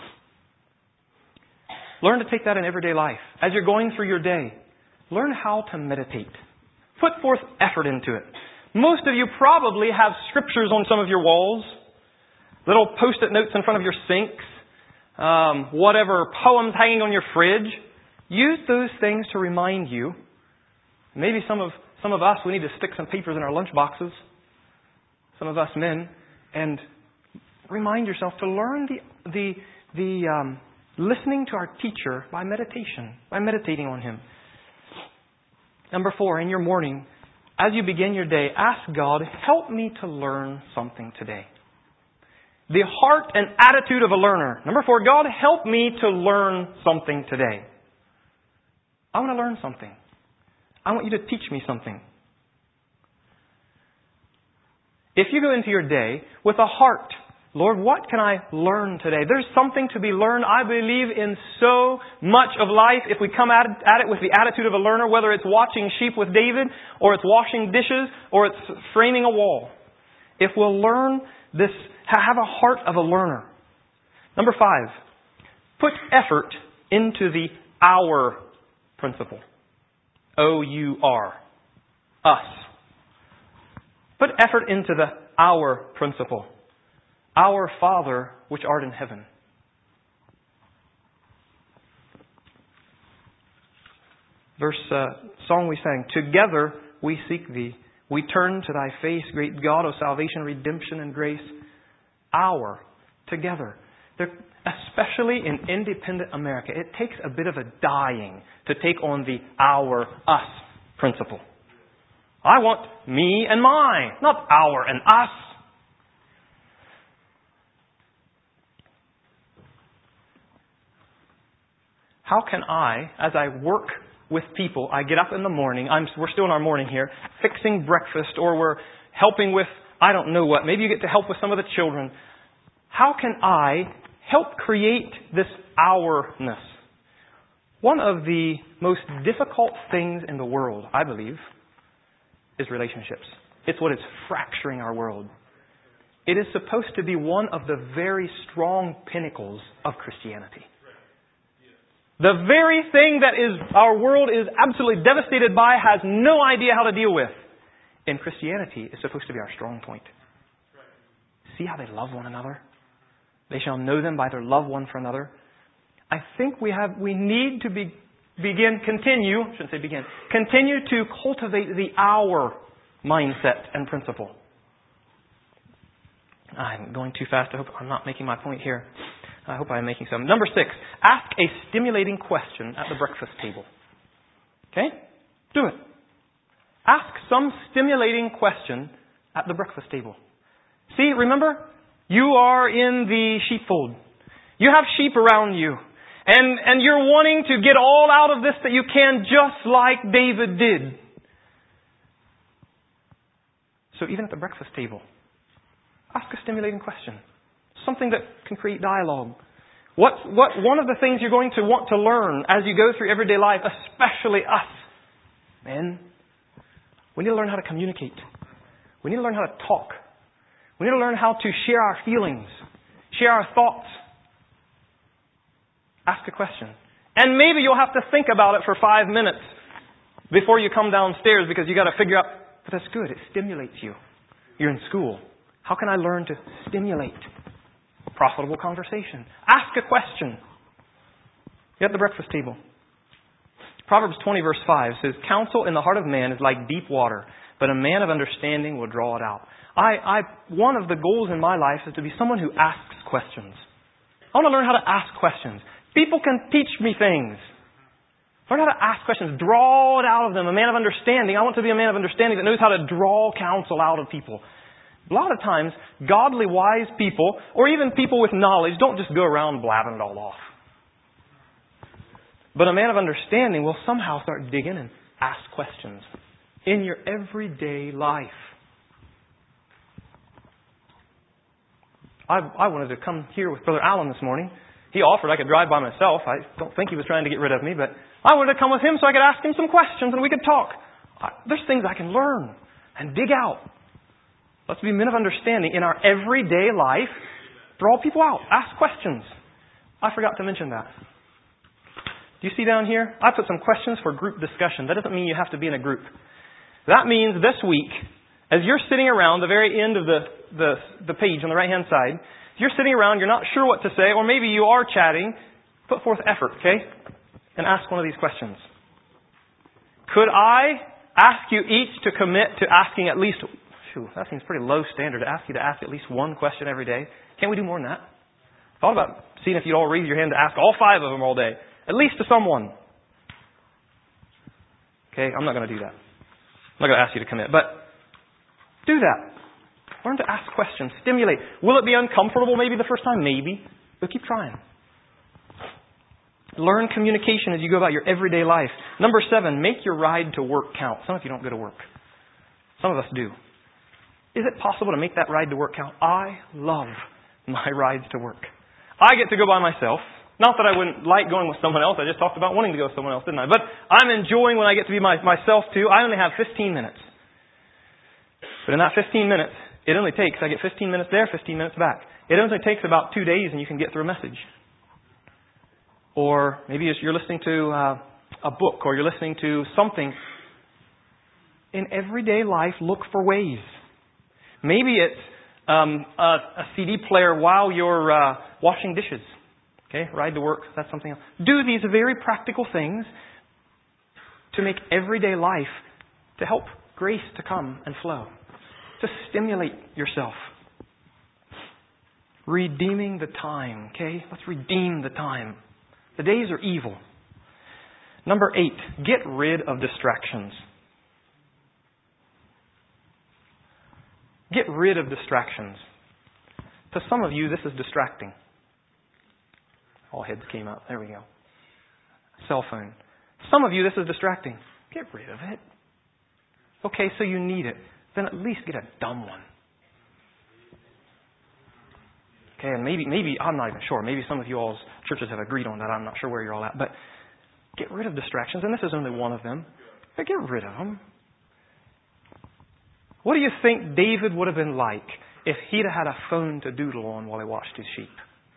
Learn to take that in everyday life. As you're going through your day, learn how to meditate. Put forth effort into it. Most of you probably have scriptures on some of your walls, little post-it notes in front of your sinks, um, whatever, poems hanging on your fridge. Use those things to remind you. Maybe some of some of us, we need to stick some papers in our lunch boxes. Some of us men, and remind yourself to learn the the the um, listening to our teacher by meditation, by meditating on him. Number four, in your morning, as you begin your day, ask God, help me to learn something today. The heart and attitude of a learner. Number four, God, help me to learn something today. I want to learn something. I want you to teach me something. If you go into your day with a heart, Lord, what can I learn today? There's something to be learned. I believe in so much of life if we come at it, at it with the attitude of a learner, whether it's watching sheep with David, or it's washing dishes, or it's framing a wall. If we'll learn this, have a heart of a learner. Number five, put effort into the our principle. O U R. Us. Put effort into the our principle. Our Father, which art in heaven. Verse, uh, song we sang. Together we seek Thee. We turn to Thy face, great God of salvation, redemption, and grace. Our. Together. They're, especially in independent America, it takes a bit of a dying to take on the our, us principle. I want me and mine, not our and us. How can I, as I work with people, I get up in the morning, I'm, we're still in our morning here, fixing breakfast, or we're helping with, I don't know what, maybe you get to help with some of the children. How can I help create this ourness? One of the most difficult things in the world, I believe, is relationships. It's what is fracturing our world. It is supposed to be one of the very strong pinnacles of Christianity. The very thing that is our world is absolutely devastated by, has no idea how to deal with. In Christianity, it's supposed to be our strong point. See how they love one another? They shall know them by their love one for another. I think we have, we need to be, begin, continue, I shouldn't say begin, continue to cultivate the our mindset and principle. I'm going too fast. I hope I'm not making my point here. I hope I'm making some. Number six, ask a stimulating question at the breakfast table. Okay? Do it. Ask some stimulating question at the breakfast table. See, remember, you are in the sheepfold. You have sheep around you. And, and you're wanting to get all out of this that you can, just like David did. So even at the breakfast table, ask a stimulating question. Something that can create dialogue. What, what, one of the things you're going to want to learn as you go through everyday life, especially us, men, we need to learn how to communicate. We need to learn how to talk. We need to learn how to share our feelings, share our thoughts. Ask a question. And maybe you'll have to think about it for five minutes before you come downstairs, because you got to figure out, but that's good. It stimulates you. You're in school. How can I learn to stimulate profitable conversation? Ask a question. You're at the breakfast table. Proverbs twenty verse five says, counsel in the heart of man is like deep water, but a man of understanding will draw it out. I, I, one of the goals in my life is to be someone who asks questions. I want to learn how to ask questions. People can teach me things. Learn how to ask questions. Draw it out of them. A man of understanding. I want to be a man of understanding that knows how to draw counsel out of people. A lot of times, godly, wise people, or even people with knowledge, don't just go around blabbing it all off. But a man of understanding will somehow start digging and ask questions in your everyday life. I, I wanted to come here with Brother Allen this morning. He offered I could drive by myself. I don't think he was trying to get rid of me, but I wanted to come with him so I could ask him some questions and we could talk. I, there's things I can learn and dig out. Let's be men of understanding in our everyday life. Draw people out. Ask questions. I forgot to mention that. Do you see down here? I put some questions for group discussion. That doesn't mean you have to be in a group. That means this week, as you're sitting around the very end of the, the, the page on the right-hand side, you're sitting around, you're not sure what to say, or maybe you are chatting, put forth effort, okay? And ask one of these questions. Could I ask you each to commit to asking at least, phew, that seems pretty low standard, to ask you to ask at least one question every day. Can't we do more than that? Thought about seeing if you'd all raise your hand to ask all five of them all day. At least to someone. Okay, I'm not going to do that. I'm not going to ask you to commit, but do that. Learn to ask questions. Stimulate. Will it be uncomfortable maybe the first time? Maybe. But keep trying. Learn communication as you go about your everyday life. Number seven, make your ride to work count. Some of you don't go to work. Some of us do. Is it possible to make that ride to work count? I love my rides to work. I get to go by myself. Not that I wouldn't like going with someone else. I just talked about wanting to go with someone else, didn't I? But I'm enjoying when I get to be my, myself too. I only have fifteen minutes. But in that fifteen minutes, it only takes, I get fifteen minutes there, fifteen minutes back. It only takes about two days and you can get through a message. Or maybe you're listening to uh, a book, or you're listening to something. In everyday life, look for ways. Maybe it's um, a, a C D player while you're uh, washing dishes. Okay, ride to work, that's something else. Do these very practical things to make everyday life, to help grace to come and flow, to stimulate yourself. Redeeming the time, okay? Let's redeem the time. The days are evil. Number eight, get rid of distractions. Get rid of distractions. To some of you, this is distracting. All heads came up. There we go. Cell phone. Some of you, this is distracting. Get rid of it. Okay, so you need it. Then at least get a dumb one. Okay, and maybe, maybe, I'm not even sure. Maybe some of you all's churches have agreed on that. I'm not sure where you're all at. But get rid of distractions. And this is only one of them. But get rid of them. What do you think David would have been like if he'd have had a phone to doodle on while he watched his sheep?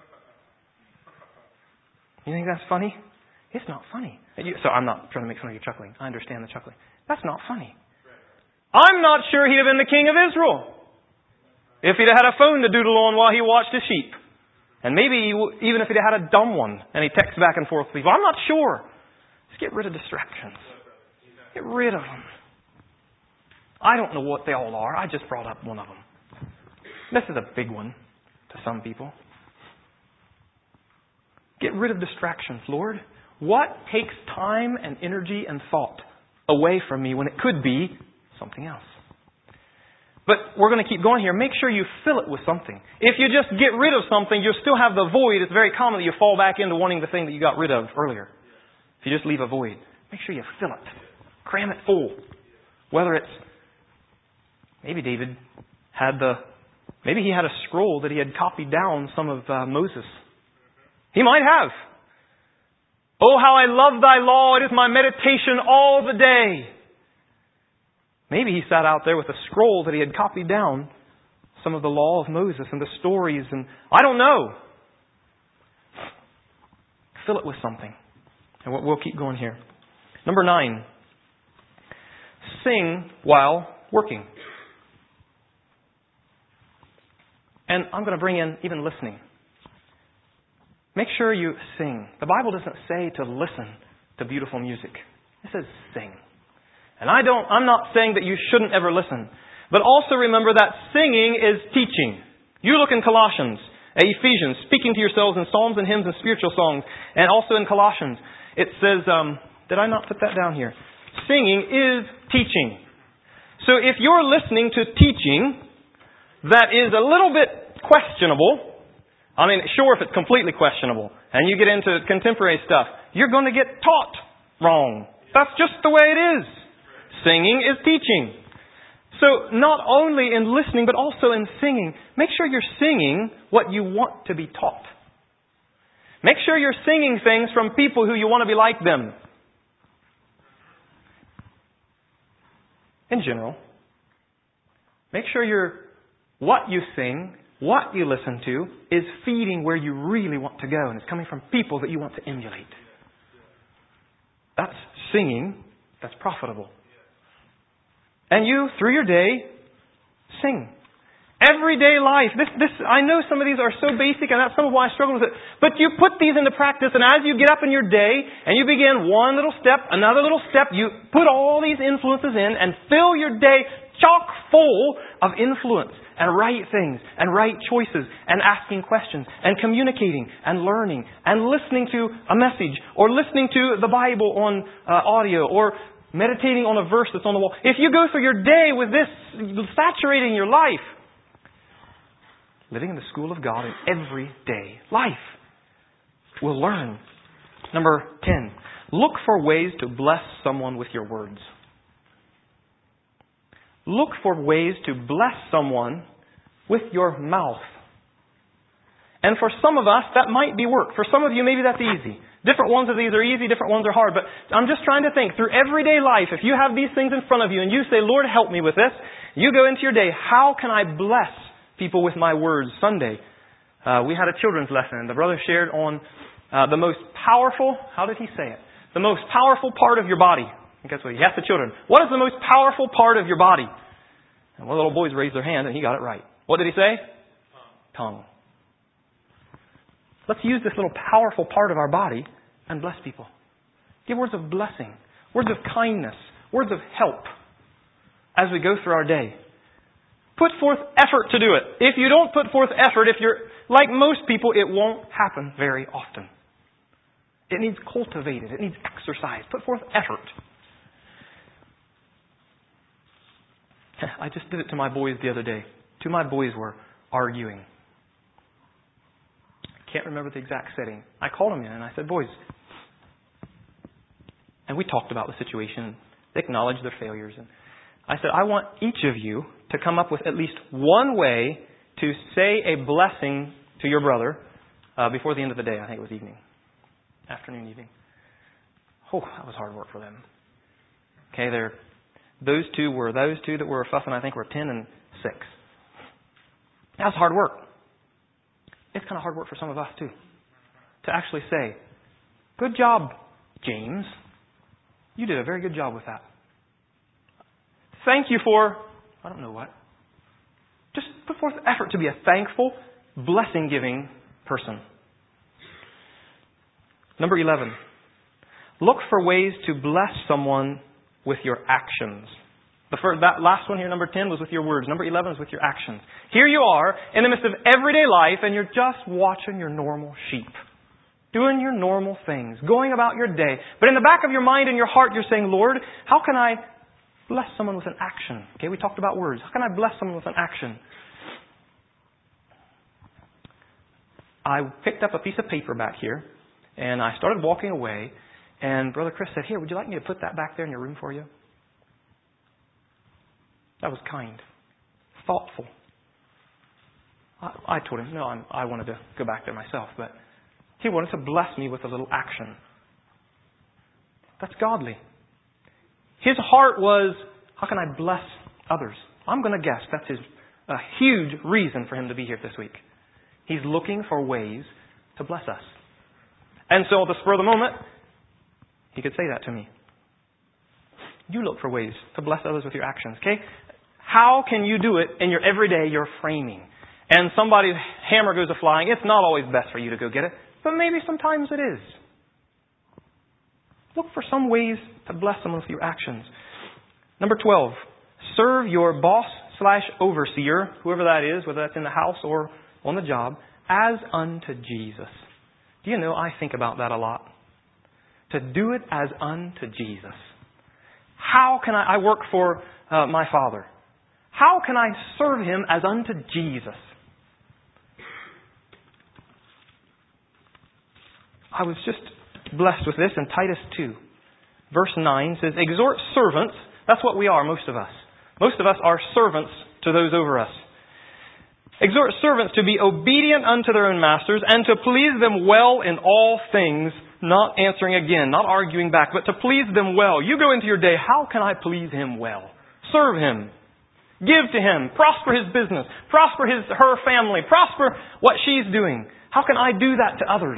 You think that's funny? It's not funny. So I'm not trying to make fun of you chuckling. I understand the chuckling. That's not funny. I'm not sure he'd have been the king of Israel if he'd have had a phone to doodle on while he watched his sheep. And maybe even if he'd have had a dumb one and he texts back and forth with people. I'm not sure. Just get rid of distractions. Get rid of them. I don't know what they all are. I just brought up one of them. This is a big one to some people. Get rid of distractions, Lord. What takes time and energy and thought away from me when it could be something else? But we're going to keep going here. Make sure you fill it with something. If you just get rid of something, you'll still have the void. It's very common that you fall back into wanting the thing that you got rid of earlier. If you just leave a void, make sure you fill it. Cram it full. Whether it's, maybe David had the, maybe he had a scroll that he had copied down some of uh, Moses. He might have. Oh, how I love thy law. It is my meditation all the day. Maybe he sat out there with a scroll that he had copied down some of the law of Moses and the stories, and I don't know. Fill it with something. And we'll keep going here. Number nine. Sing while working. And I'm going to bring in even listening. Make sure you sing. The Bible doesn't say to listen to beautiful music. It says sing. And I don't, I'm not saying that you shouldn't ever listen. But also remember that singing is teaching. You look in Colossians, Ephesians, speaking to yourselves in psalms and hymns and spiritual songs. And also in Colossians, it says, um, did I not put that down here? Singing is teaching. So if you're listening to teaching that is a little bit questionable, I mean, sure, if it's completely questionable, and you get into contemporary stuff, you're going to get taught wrong. That's just the way it is. Singing is teaching. So not only in listening, but also in singing, make sure you're singing what you want to be taught. Make sure you're singing things from people who you want to be like them. In general, make sure you're, what you sing, what you listen to, is feeding where you really want to go. And it's coming from people that you want to emulate. That's singing. That's profitable. And you, through your day, sing. Everyday life. This, this, I know some of these are so basic, and that's some of why I struggle with it. But you put these into practice, and as you get up in your day, and you begin one little step, another little step, you put all these influences in, and fill your day chock full of influence, and right things, and right choices, and asking questions, and communicating, and learning, and listening to a message, or listening to the Bible on uh, audio, or meditating on a verse that's on the wall. If you go through your day with this saturating your life, living in the school of God in everyday life, we'll learn. Number ten, look for ways to bless someone with your words. Look for ways to bless someone with your mouth. And for some of us, that might be work. For some of you, maybe that's easy. Different ones of these are easy, different ones are hard. But I'm just trying to think, through everyday life, if you have these things in front of you and you say, Lord, help me with this, you go into your day, how can I bless people with my words? Sunday, uh, we had a children's lesson, and the brother shared on uh, the most powerful, how did he say it? The most powerful part of your body. And guess what? He asked the children, what is the most powerful part of your body? And one of the little boys raised their hand, and he got it right. What did he say? Tongue. Let's use this little powerful part of our body and bless people. Give words of blessing, words of kindness, words of help as we go through our day. Put forth effort to do it. If you don't put forth effort, if you're like most people, it won't happen very often. It needs cultivated. It needs exercise. Put forth effort. I just did it to my boys the other day. Two of my boys were arguing. Can't remember the exact setting. I called them in and I said, boys, and we talked about the situation. They acknowledged their failures. And I said, I want each of you to come up with at least one way to say a blessing to your brother uh, before the end of the day. I think it was evening. Afternoon, evening. Oh, that was hard work for them. Okay, they're, those two were, those two that were fussing, I think, were ten and six. That was hard work. It's kind of hard work for some of us, too. To actually say, good job, James. You did a very good job with that. Thank you for, I don't know what. Just put forth effort to be a thankful, blessing-giving person. Number eleven. Look for ways to bless someone with your actions. The first, that last one here, number ten, was with your words. Number eleven is with your actions. Here you are in the midst of everyday life and you're just watching your normal sheep. Doing your normal things. Going about your day. But in the back of your mind and your heart, you're saying, Lord, how can I bless someone with an action? Okay, we talked about words. How can I bless someone with an action? I picked up a piece of paper back here and I started walking away. And Brother Chris said, here, would you like me to put that back there in your room for you? That was kind. Thoughtful. I, I told him, no, I'm, I wanted to go back there myself. But he wanted to bless me with a little action. That's godly. His heart was, how can I bless others? I'm going to guess that's his, a huge reason for him to be here this week. He's looking for ways to bless us. And so at the spur of the moment, he could say that to me. You look for ways to bless others with your actions, okay? How can you do it in your everyday, your framing? And somebody's hammer goes a-flying. It's not always best for you to go get it, but maybe sometimes it is. Look for some ways to bless someone with your actions. Number twelve, serve your boss slash overseer, whoever that is, whether that's in the house or on the job, as unto Jesus. Do you know, I think about that a lot. To do it as unto Jesus. How can I, I work for uh, my father. How can I serve him as unto Jesus? I was just blessed with this in Titus two. Verse nine says, exhort servants. That's what we are, most of us. Most of us are servants to those over us. Exhort servants to be obedient unto their own masters and to please them well in all things, not answering again, not arguing back, but to please them well. You go into your day, how can I please him well? Serve him. Give to him. Prosper his business. Prosper his her family. Prosper what she's doing. How can I do that to others?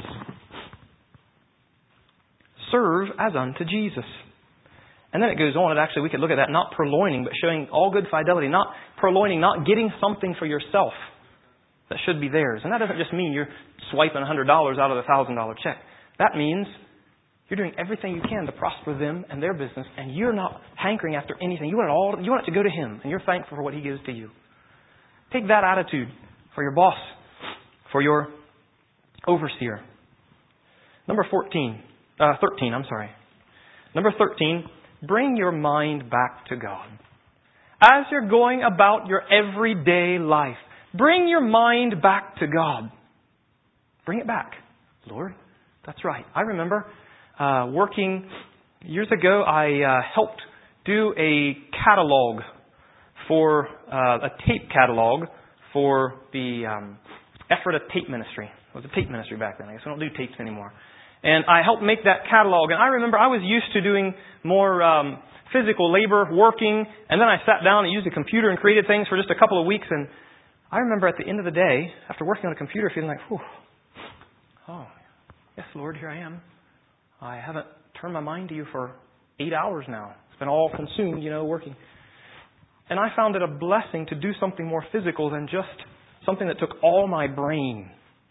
Serve as unto Jesus. And then it goes on, and actually we could look at that, not purloining, but showing all good fidelity, not purloining, not getting something for yourself that should be theirs. And that doesn't just mean you're swiping one hundred dollars out of the one thousand dollars check. That means you're doing everything you can to prosper them and their business, and you're not hankering after anything. You want it all, you want it to go to him, and you're thankful for what he gives to you. Take that attitude for your boss, for your overseer. Number fourteen, uh, thirteen, I'm sorry. Number thirteen, bring your mind back to God. As you're going about your everyday life, bring your mind back to God. Bring it back. Lord, that's right. I remember uh, working years ago, I uh, helped do a catalog for, uh, a tape catalog for the um, Ephrata Tape Ministry. It was a tape ministry back then. I guess we don't do tapes anymore. And I helped make that catalog. And I remember I was used to doing more um, physical labor, working. And then I sat down and used a computer and created things for just a couple of weeks. And I remember at the end of the day, after working on a computer, feeling like, whew, oh, yes, Lord, here I am. I haven't turned my mind to you for eight hours now. It's been all consumed, you know, working. And I found it a blessing to do something more physical than just something that took all my brain.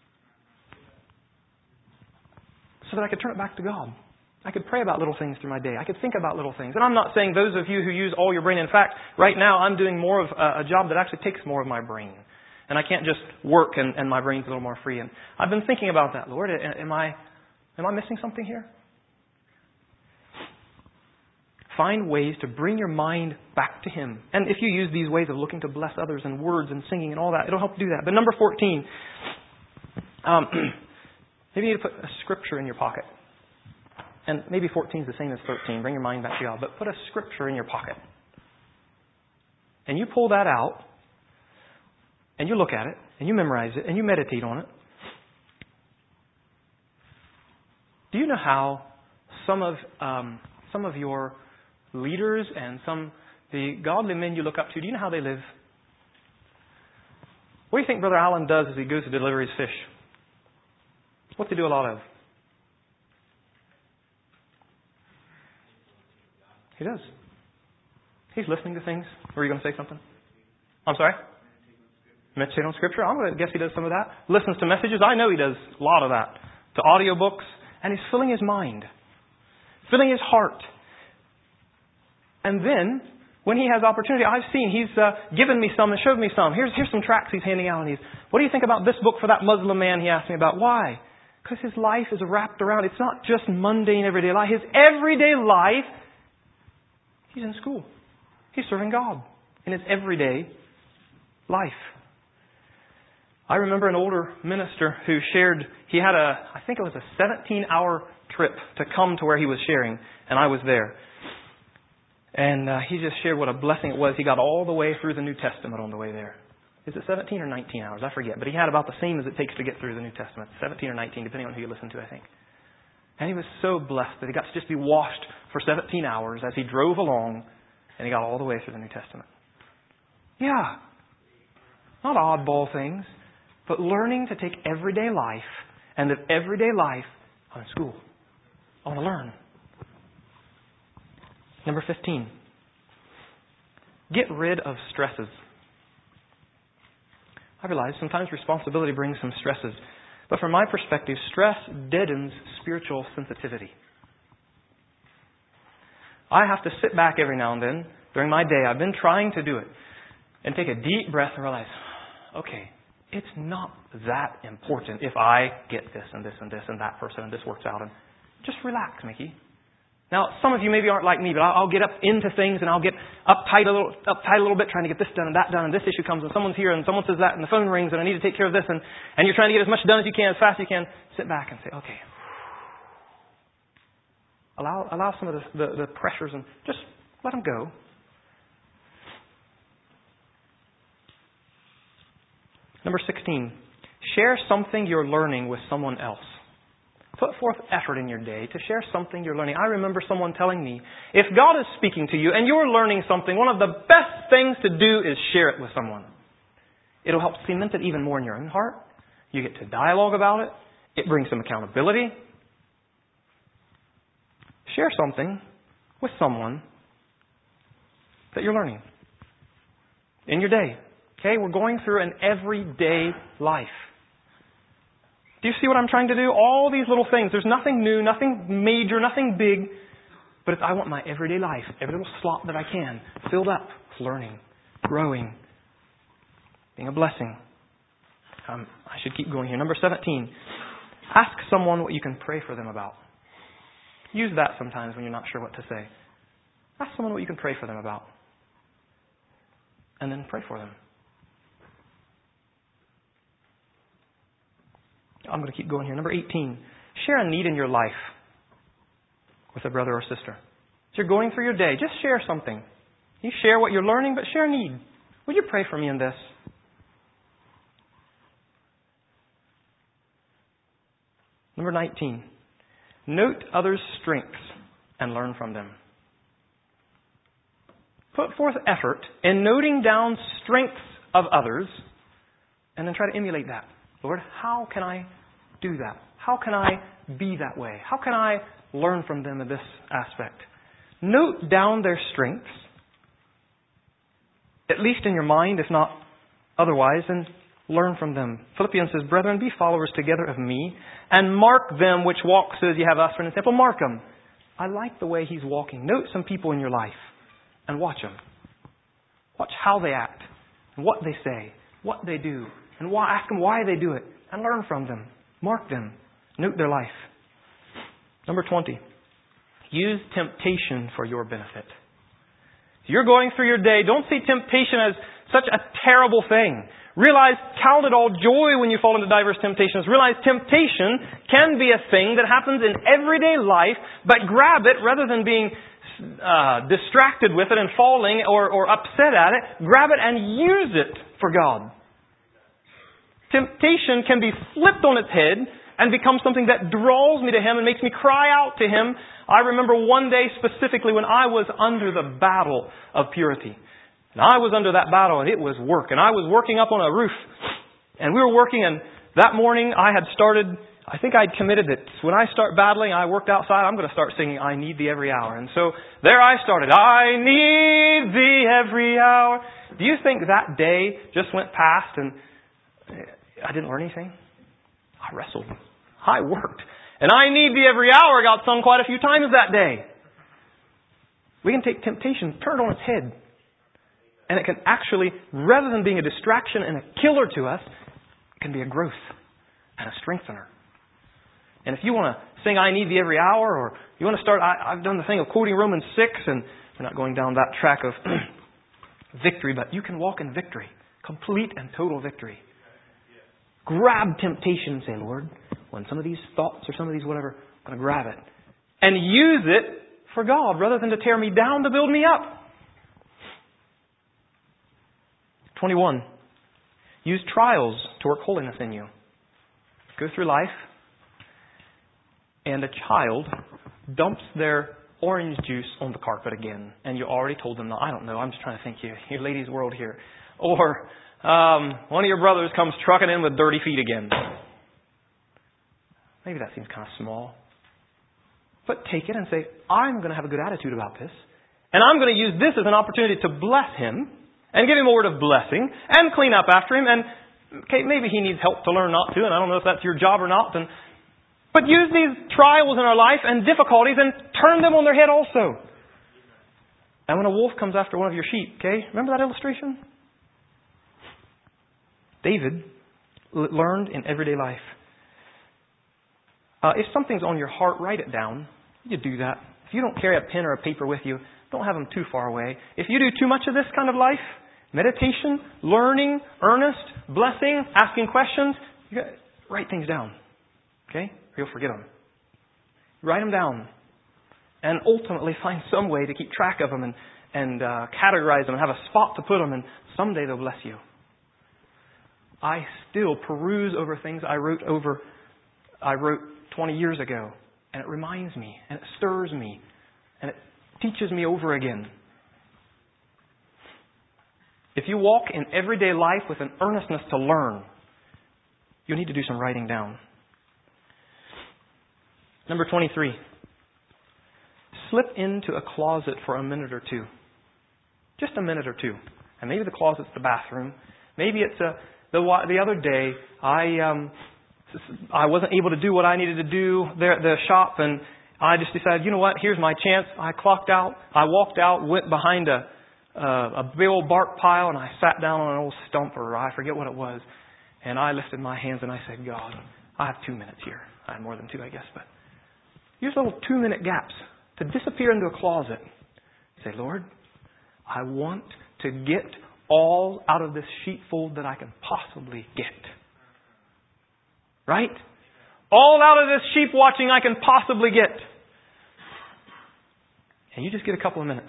So that I could turn it back to God. I could pray about little things through my day. I could think about little things. And I'm not saying those of you who use all your brain. In fact, right now I'm doing more of a, a job that actually takes more of my brain. And I can't just work and, and my brain's a little more free. And I've been thinking about that. Lord, am I, am I missing something here? Find ways to bring your mind back to him. And if you use these ways of looking to bless others and words and singing and all that, it'll help do that. But number fourteen, um, maybe you need to put a scripture in your pocket. And maybe fourteen is the same as thirteen. Bring your mind back to God. But put a scripture in your pocket. And you pull that out. And you look at it. And you memorize it. And you meditate on it. Do you know how some of um, some of your leaders and some the godly men you look up to, do you know how they live? What do you think Brother Allen does as he goes to deliver his fish? What do they do a lot of? He does. He's listening to things. Were you going to say something? I'm sorry? Meditate on Scripture. I'm going to guess he does some of that. Listens to messages. I know he does a lot of that. To audiobooks. And he's filling his mind. Filling his heart. And then, When he has opportunity, I've seen he's uh, given me some and showed me some. Here's here's some tracts he's handing out. And he's, what do you think about this book for that Muslim man he asked me about? Why? Because his life is wrapped around. It's not just mundane everyday life. His everyday life, he's in school. He's serving God in his everyday life. I remember an older minister who shared, he had a, I think it was a seventeen-hour trip to come to where he was sharing, and I was there. And uh, he just shared what a blessing it was. He got all the way through the New Testament on the way there. Is it seventeen or nineteen hours? I forget. But he had about the same as it takes to get through the New Testament. seventeen or nineteen, depending on who you listen to, I think. And he was so blessed that he got to just be washed for seventeen hours as he drove along, and he got all the way through the New Testament. Yeah. Not oddball things, but learning to take everyday life and live everyday life on school. I want to learn. Number fifteen. Get rid of stresses. I realize sometimes responsibility brings some stresses. But from my perspective, stress deadens spiritual sensitivity. I have to sit back every now and then during my day. I've been trying to do it. And take a deep breath and realize, okay, it's not that important if I get this and this and this and that person and this works out. And just relax, Mickey. Now, some of you maybe aren't like me, but I'll get up into things and I'll get uptight a little, uptight a little bit, trying to get this done and that done, and this issue comes and someone's here and someone says that and the phone rings and I need to take care of this, and, and you're trying to get as much done as you can, as fast as you can. Sit back and say, okay. Allow, allow some of the, the, the pressures and just let them go. Number sixteen, share something you're learning with someone else. Put forth effort in your day to share something you're learning. I remember someone telling me, if God is speaking to you and you're learning something, one of the best things to do is share it with someone. It'll help cement it even more in your own heart. You get to dialogue about it. It brings some accountability. Share something with someone that you're learning in your day. Okay, we're going through an everyday life. Do you see what I'm trying to do? All these little things. There's nothing new, nothing major, nothing big. But it's, I want my everyday life, every little slot that I can, filled up with learning, growing, being a blessing. Um, I should keep going here. Number seventeen. Ask someone what you can pray for them about. Use that sometimes when you're not sure what to say. Ask someone what you can pray for them about. And then pray for them. I'm going to keep going here. Number eighteen. Share a need in your life with a brother or sister. As you're going through your day, just share something. You share what you're learning, but share a need. Would you pray for me in this? Number nineteen. Note others' strengths and learn from them. Put forth effort in noting down strengths of others and then try to emulate that. Lord, how can I do that? How can I be that way? How can I learn from them in this aspect? Note down their strengths, at least in your mind, if not otherwise, and learn from them. Philippians says, brethren, be followers together of me, and mark them which walk so as you have us for an example. Mark them. I like the way he's walking. Note some people in your life and watch them. Watch how they act, and what they say, what they do. And why, ask them why they do it. And learn from them. Mark them. Note their life. Number twenty. Use temptation for your benefit. If you're going through your day, don't see temptation as such a terrible thing. Realize, count it all joy when you fall into diverse temptations. Realize temptation can be a thing that happens in everyday life, but grab it rather than being uh, distracted with it and falling or, or upset at it. Grab it and use it for God. Temptation can be flipped on its head and become something that draws me to Him and makes me cry out to Him. I remember one day specifically when I was under the battle of purity. And I was under that battle and it was work. And I was working up on a roof. And we were working, and that morning I had started, I think I'd committed that when I start battling, I worked outside, I'm going to start singing, I Need Thee Every Hour. And so there I started. I need Thee every hour. Do you think that day just went past and I didn't learn anything? I wrestled. I worked. And I Need Thee Every Hour got sung quite a few times that day. We can take temptation, turn it on its head, And it can actually, rather than being a distraction and a killer to us, it can be a growth and a strengthener. And if you want to sing I Need Thee every hour, or you want to start, I, I've done the thing of quoting Romans six, and we're not going down that track of victory, but you can walk in victory. Complete and total victory. Grab temptation and say, Lord, when some of these thoughts or some of these whatever, I'm going to grab it. And use it for God rather than to tear me down, to build me up. twenty-one. Use trials to work holiness in you. Go through life, and a child dumps their orange juice on the carpet again, and you already told them, no, I don't know, I'm just trying to think you, your lady's world here. Or um, one of your brothers comes trucking in with dirty feet again. Maybe that seems kind of small. But take it and say, I'm going to have a good attitude about this, and I'm going to use this as an opportunity to bless him, and give him a word of blessing, and clean up after him, and okay, maybe he needs help to learn not to, and I don't know if that's your job or not, and but use these trials in our life and difficulties and turn them on their head also. And when a wolf comes after one of your sheep, okay, remember that illustration? David learned in everyday life. Uh, if something's on your heart, write it down. You do that. If you don't carry a pen or a paper with you, don't have them too far away. If you do too much of this kind of life, meditation, learning, earnest, blessing, asking questions, you got write things down. Okay? Or you'll forget them. Write them down. And ultimately find some way to keep track of them and, and uh, categorize them and have a spot to put them, and someday they'll bless you. I still peruse over things I wrote over I wrote twenty years ago, and it reminds me, and it stirs me, and it teaches me over again. If you walk in everyday life with an earnestness to learn, you'll need to do some writing down. Number twenty-three. Slip into a closet for a minute or two. Just a minute or two. And maybe the closet's the bathroom. Maybe it's a, the the other day I um, I wasn't able to do what I needed to do there at the shop, and I just decided, you know what, here's my chance. I clocked out. I walked out, went behind a uh, a big old bark pile, and I sat down on an old stump, or I forget what it was, and I lifted my hands and I said, God, I have two minutes here. I have more than two, I guess, but use little two-minute gaps to disappear into a closet. Say, Lord, I want to get all out of this sheepfold that I can possibly get. Right? All out of this sheep watching I can possibly get. And you just get a couple of minutes.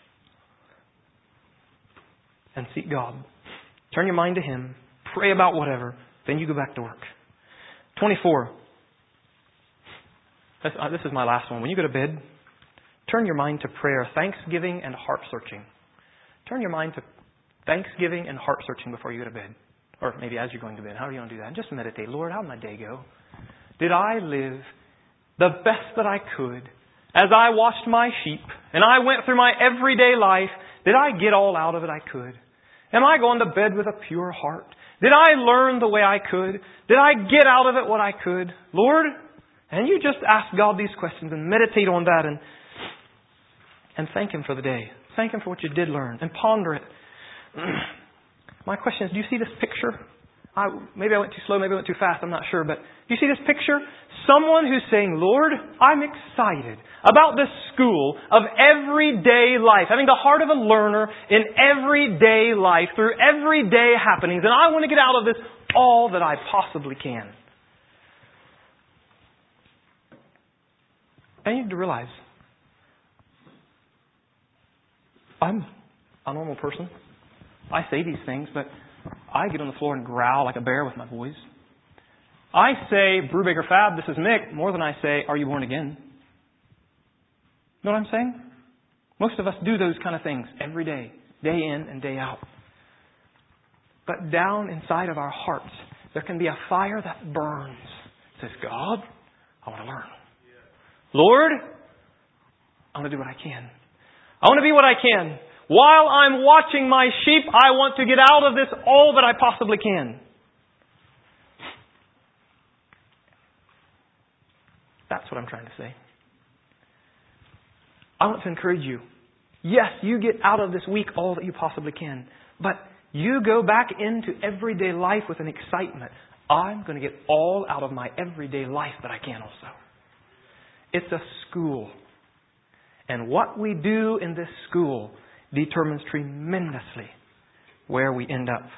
And seek God. Turn your mind to Him. Pray about whatever. Then you go back to work. twenty-four. This, uh, this is my last one. When you go to bed, turn your mind to prayer, thanksgiving, and heart searching. Turn your mind to thanksgiving and heart searching before you go to bed. Or maybe as you're going to bed. How do you want to do that? And just meditate. Lord, how did my day go? Did I live the best that I could as I watched my sheep and I went through my everyday life? Did I get all out of it I could? Am I going to bed with a pure heart? Did I learn the way I could? Did I get out of it what I could? Lord, and you just ask God these questions and meditate on that and and thank Him for the day. Thank Him for what you did learn and ponder it. My question is, do you see this picture? I, maybe I went too slow, maybe I went too fast, I'm not sure. But do you see this picture? Someone who's saying, Lord, I'm excited about this school of everyday life. Having the heart of a learner in everyday life, through everyday happenings. And I want to get out of this all that I possibly can. And you need to realize, I'm a normal person. I say these things, but I get on the floor and growl like a bear with my boys. I say, Brubaker Fab, this is Mick, more than I say, are you born again? You know what I'm saying? Most of us do those kind of things every day, day in and day out. But down inside of our hearts, there can be a fire that burns. It says, God, I want to learn. Lord, I want to do what I can. I want to be what I can. While I'm watching my sheep, I want to get out of this all that I possibly can. That's what I'm trying to say. I want to encourage you Yes, you get out of this week all that you possibly can. But you go back into everyday life with an excitement. I'm going to get all out of my everyday life that I can also. It's a school. And what we do in this school determines tremendously where we end up.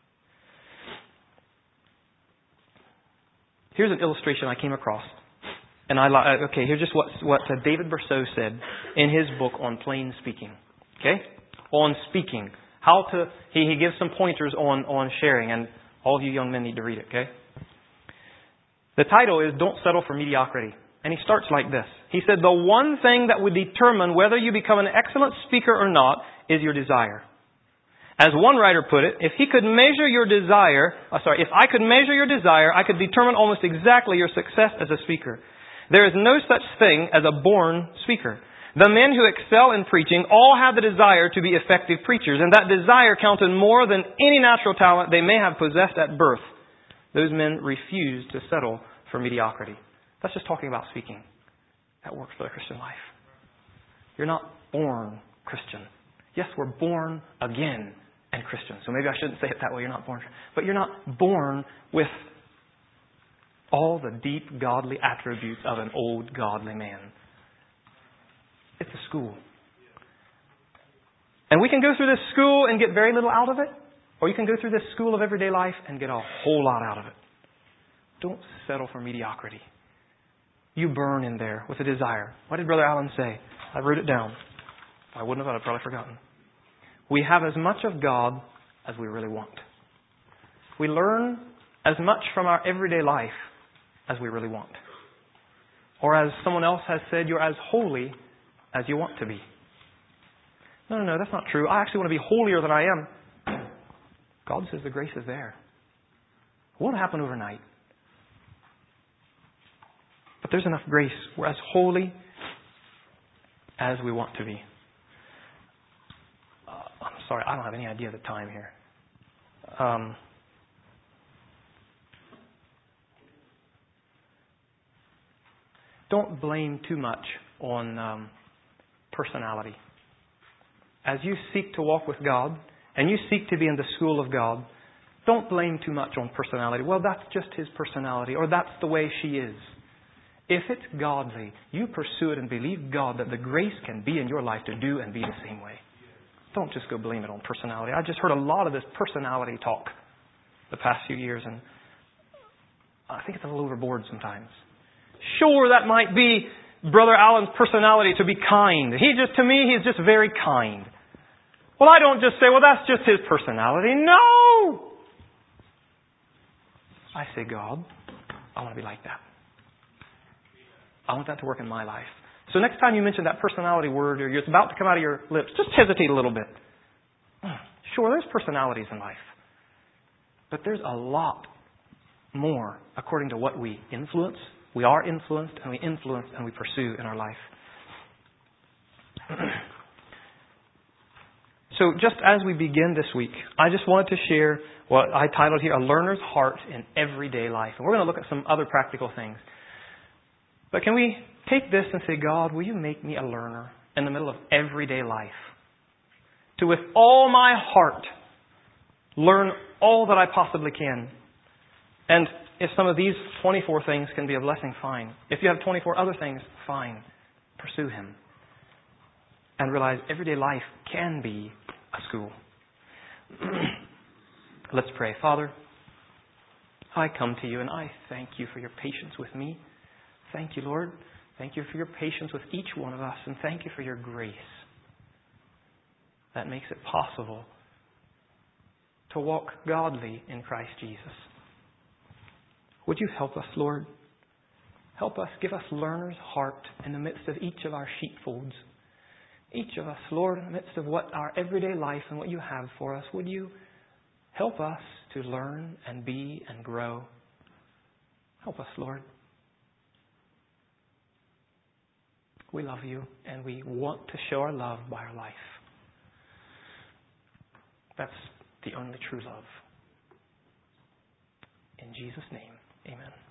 Here's an illustration I came across. And I like, okay, here's just what, what uh, David Berceau said in his book on plain speaking. Okay? On speaking. How to, he, he gives some pointers on, on sharing, and all of you young men need to read it, okay? The title is Don't Settle for Mediocrity. And he starts like this. He said, the one thing that would determine whether you become an excellent speaker or not is your desire. As one writer put it, if he could measure your desire, uh, sorry, if I could measure your desire, I could determine almost exactly your success as a speaker. There is no such thing as a born speaker. The men who excel in preaching all have the desire to be effective preachers, and that desire counted more than any natural talent they may have possessed at birth. Those men refuse to settle for mediocrity. That's just talking about speaking. That works for the Christian life. You're not born Christian. Yes, we're born again and Christian. So maybe I shouldn't say it that way. You're not born. But you're not born with all the deep godly attributes of an old godly man. It's a school. And we can go through this school and get very little out of it. Or you can go through this school of everyday life and get a whole lot out of it. Don't settle for mediocrity. You burn in there with a desire. What did Brother Allen say? I wrote it down. If I wouldn't have, I'd probably forgotten. We have as much of God as we really want. We learn as much from our everyday life as we really want. Or as someone else has said, you're as holy as you want to be. No, no, no, that's not true. I actually want to be holier than I am. God says the grace is there. It won't happen overnight. But there's enough grace. We're as holy as we want to be. Uh, I'm sorry, I don't have any idea of the time here. Um, don't blame too much on um, personality. As you seek to walk with God, and you seek to be in the school of God, don't blame too much on personality. Well, that's just his personality, or that's the way she is. If it's godly, you pursue it and believe God that the grace can be in your life to do and be the same way. Don't just go blame it on personality. I just heard a lot of this personality talk the past few years, and I think it's a little overboard sometimes. Sure, that might be Brother Allen's personality to be kind. He just, to me, he's just very kind. Well, I don't just say, well, that's just his personality. No! I say, God, I want to be like that. I want that to work in my life. So next time you mention that personality word or it's about to come out of your lips, just hesitate a little bit. Sure, there's personalities in life. But there's a lot more according to what we influence. We are influenced and we influence and we pursue in our life. So just as we begin this week, I just wanted to share what I titled here, A Learner's Heart in Everyday Life. And we're going to look at some other practical things. But can we take this and say, God, will you make me a learner in the middle of everyday life? To with all my heart, learn all that I possibly can. And if some of these twenty-four things can be a blessing, fine. If you have twenty-four other things, fine. Pursue Him. And realize everyday life can be a school. Let's pray. Father, I come to you and I thank you for your patience with me. Thank you, Lord. Thank you for your patience with each one of us. And thank you for your grace that makes it possible to walk godly in Christ Jesus. Would you help us, Lord? Help us, give us learner's heart in the midst of each of our sheepfolds. Each of us, Lord, in the midst of what our everyday life and what you have for us, would you help us to learn and be and grow? Help us, Lord. We love you and we want to show our love by our life. That's the only true love. In Jesus' name, amen.